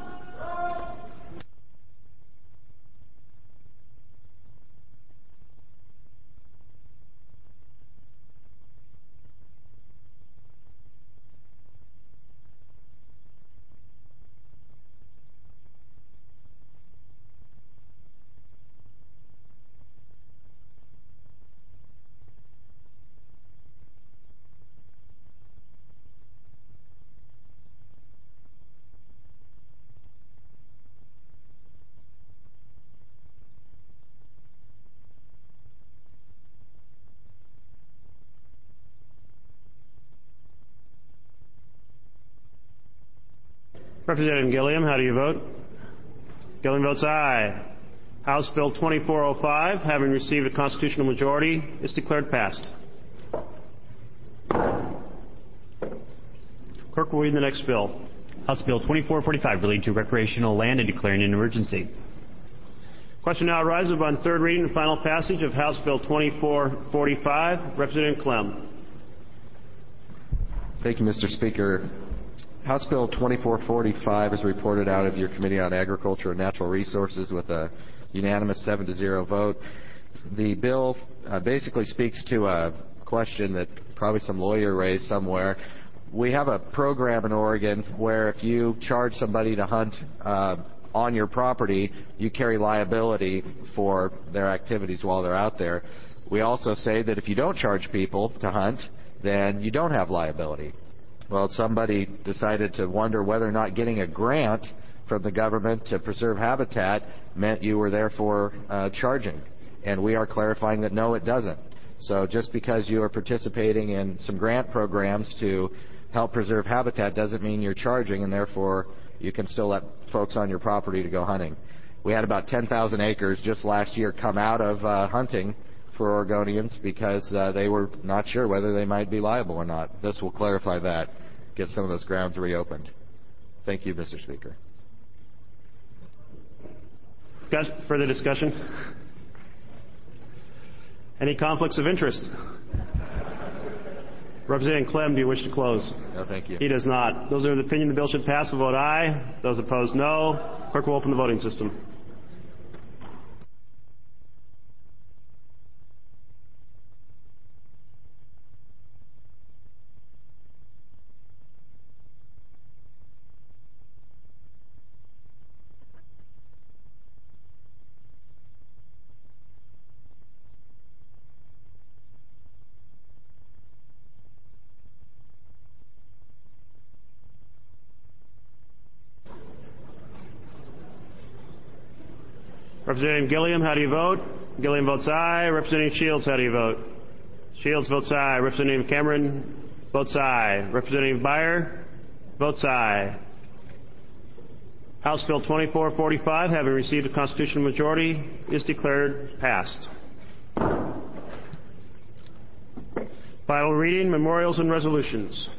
Representative Gilliam, how do you vote? Gilliam votes aye. House Bill twenty-four oh five, having received a constitutional majority, is declared passed. Clerk will read the next bill. House Bill twenty-four forty-five, relating to recreational land and declaring an emergency. Question now arises upon third reading and final passage of House Bill twenty-four forty-five. Representative Clem. Thank you, Mister Speaker. House Bill twenty-four forty-five is reported out of your Committee on Agriculture and Natural Resources with a unanimous seven to zero vote. The bill uh, basically speaks to a question that probably some lawyer raised somewhere. We have a program in Oregon where if you charge somebody to hunt uh, on your property, you carry liability for their activities while they're out there. We also say that if you don't charge people to hunt, then you don't have liability. Well, somebody decided to wonder whether or not getting a grant from the government to preserve habitat meant you were therefore uh, charging. And we are clarifying that no, it doesn't. So just because you are participating in some grant programs to help preserve habitat doesn't mean you're charging, and therefore you can still let folks on your property to go hunting. We had about ten thousand acres just last year come out of uh, hunting for Oregonians because uh, they were not sure whether they might be liable or not. This will clarify that, get some of those grounds reopened. Thank you, Mister Speaker. Further discussion? Any conflicts of interest? Representative Clem, do you wish to close? No, thank you. He does not. Those are of the opinion the bill should pass will vote aye. Those opposed, no. Clerk will open the voting system. Representative Gilliam, how do you vote? Gilliam votes aye. Representative Shields, how do you vote? Shields votes aye. Representative Cameron votes aye. Representative Beyer votes aye. House Bill twenty-four forty-five, having received a constitutional majority, is declared passed. Final reading, memorials and resolutions.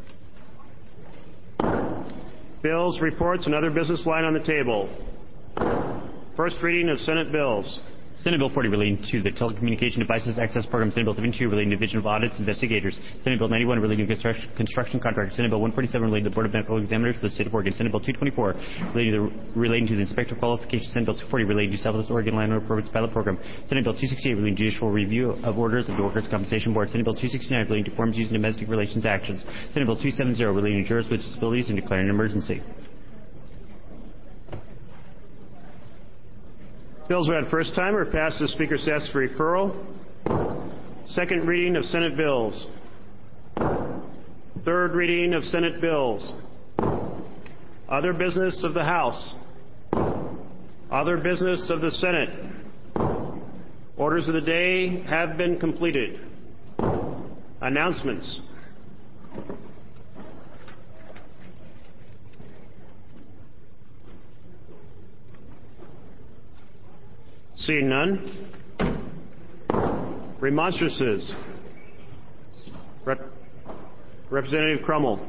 Bills, reports, and other business line on the table. First reading of Senate bills. Senate Bill forty, relating to the Telecommunication Devices Access Program. Senate Bill seventy-two, relating to Division of Audits Investigators. Senate Bill ninety-one, relating to construction, construction contractors. Senate Bill one forty-seven, relating to the Board of Medical Examiners for the State of Oregon. Senate Bill two twenty-four, relating to the, relating to the Inspector Qualifications. Senate Bill two forty, relating to Southwest Oregon Landlord Permits Pilot Program. Senate Bill two sixty-eight, relating to judicial review of orders of the Workers' Compensation Board. Senate Bill two sixty-nine, relating to forms used in domestic relations actions. Senate Bill two seventy, relating to jurors with disabilities and declaring an emergency. Bills read first time are passed to the Speaker's desk for referral. Second reading of Senate bills. Third reading of Senate bills. Other business of the House. Other business of the Senate. Orders of the day have been completed. Announcements. Seeing none. Remonstrances. Rep- Representative Crummell.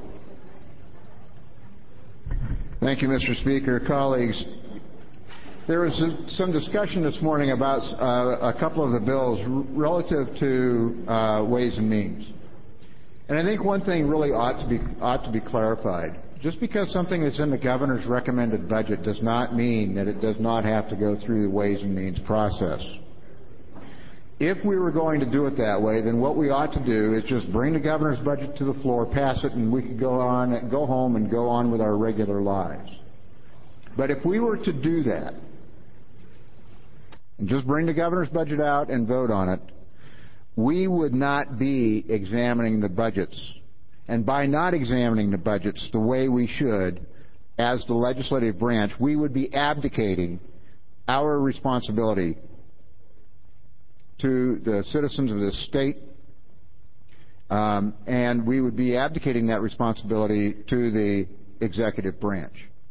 Thank you, Mister Speaker. Colleagues, there was some discussion this morning about uh, a couple of the bills relative to uh, Ways and Means. And I think one thing really ought to be ought to be clarified. Just because something is in the governor's recommended budget does not mean that it does not have to go through the Ways and Means process. If we were going to do it that way, then what we ought to do is just bring the governor's budget to the floor, pass it, and we could go on, go home and go on with our regular lives. But if we were to do that, and just bring the governor's budget out and vote on it, we would not be examining the budgets. And by not examining the budgets the way we should, as the legislative branch, we would be abdicating our responsibility to the citizens of this state, um, and we would be abdicating that responsibility to the executive branch.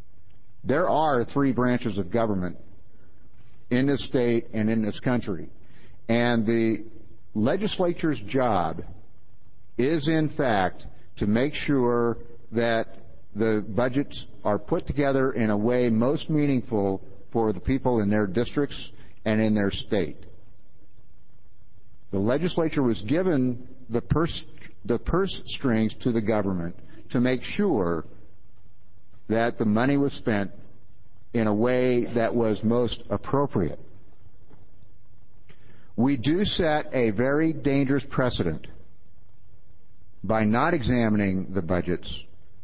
There are three branches of government in this state and in this country. And the legislature's job is, in fact, to make sure that the budgets are put together in a way most meaningful for the people in their districts and in their state. The legislature was given the purse, the purse strings to the government to make sure that the money was spent in a way that was most appropriate. We do set a very dangerous precedent by not examining the budgets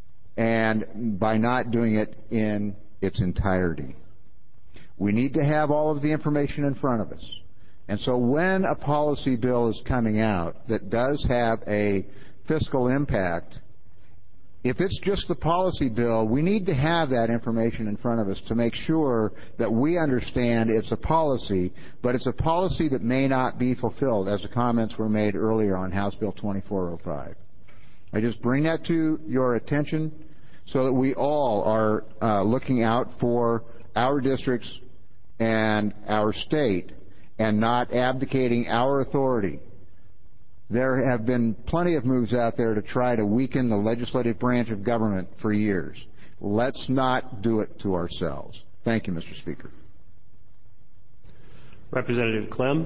and by not doing it in its entirety. We need to have all of the information in front of us. And so when a policy bill is coming out that does have a fiscal impact, if it's just the policy bill, we need to have that information in front of us to make sure that we understand it's a policy, but it's a policy that may not be fulfilled, as the comments were made earlier on House Bill twenty-four oh five. I just bring that to your attention so that we all are uh, looking out for our districts and our state and not abdicating our authority. There have been plenty of moves out there to try to weaken the legislative branch of government for years. Let's not do it to ourselves. Thank you, Mister Speaker. Representative Clem.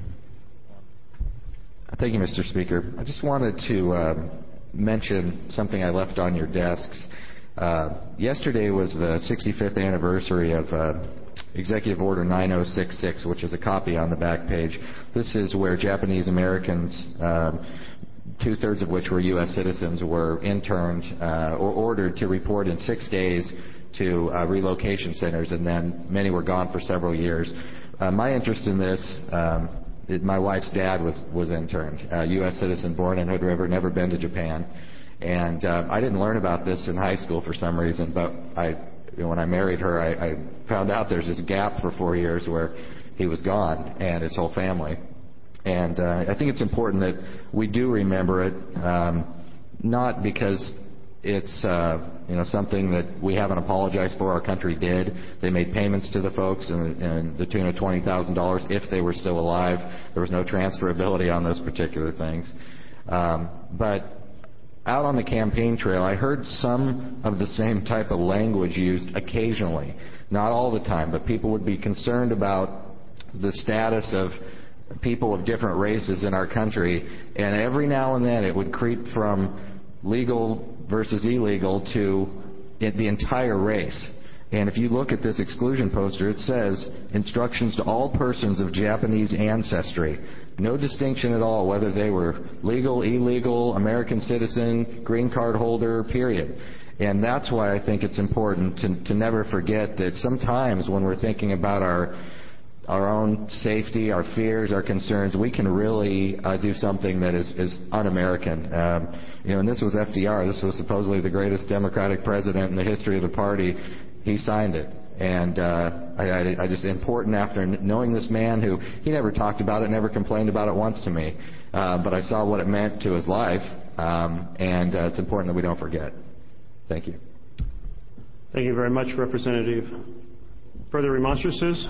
Thank you, Mister Speaker. I just wanted to uh, mention something I left on your desks. Uh, yesterday was the sixty-fifth anniversary of uh, Executive Order nine oh six six, which is a copy on the back page. This is where Japanese Americans, um, two-thirds of which were U S citizens, were interned uh, or ordered to report in six days to uh, relocation centers, and then many were gone for several years. Uh, my interest in this, um, it, my wife's dad was, was interned, uh, U S citizen, born in Hood River, never been to Japan. And uh, I didn't learn about this in high school for some reason, but I, you know, when I married her, I, I found out there's this gap for four years where he was gone and his whole family. And uh, I think it's important that we do remember it, um, not because it's uh, you know something that we haven't apologized for. Our country did. They made payments to the folks in, in the tune of twenty thousand dollars if they were still alive. There was no transferability on those particular things. Um, but out on the campaign trail, I heard some of the same type of language used occasionally. Not all the time, but people would be concerned about the status of people of different races in our country, and every now and then it would creep from legal versus illegal to the entire race. And if you look at this exclusion poster, it says, instructions to all persons of Japanese ancestry. No distinction at all whether they were legal, illegal, American citizen, green card holder, period. And that's why I think it's important to, to never forget that sometimes when we're thinking about our our own safety, our fears, our concerns, we can really uh, do something that is, is un-American. Um, you know, and this was F D R. This was supposedly the greatest Democratic president in the history of the party. He signed it. And uh, I, I, I just important after knowing this man who, he never talked about it, never complained about it once to me. Uh, but I saw what it meant to his life, um, and uh, it's important that we don't forget. Thank you. Thank you very much, Representative. Further remonstrances?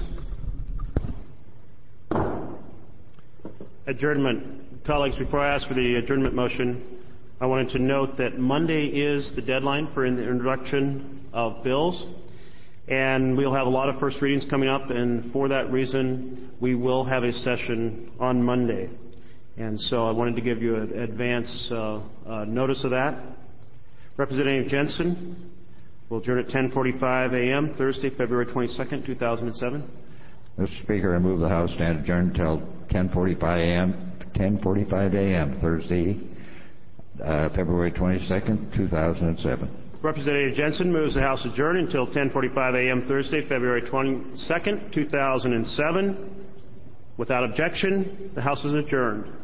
Adjournment. Colleagues, before I ask for the adjournment motion, I wanted to note that Monday is the deadline for the introduction of bills, and we'll have a lot of first readings coming up, and for that reason, we will have a session on Monday. And so I wanted to give you an advance uh, uh, notice of that. Representative Jensen will adjourn at ten forty-five a.m. Thursday, February twenty-second, two thousand seven. Mister Speaker, I move the House stand adjourned until ten forty-five a.m. ten forty-five a.m. Thursday, uh, February twenty-second, two thousand seven. Representative Jensen moves the House adjourn until ten forty-five a.m. Thursday, February twenty-second, two thousand seven. Without objection, the House is adjourned.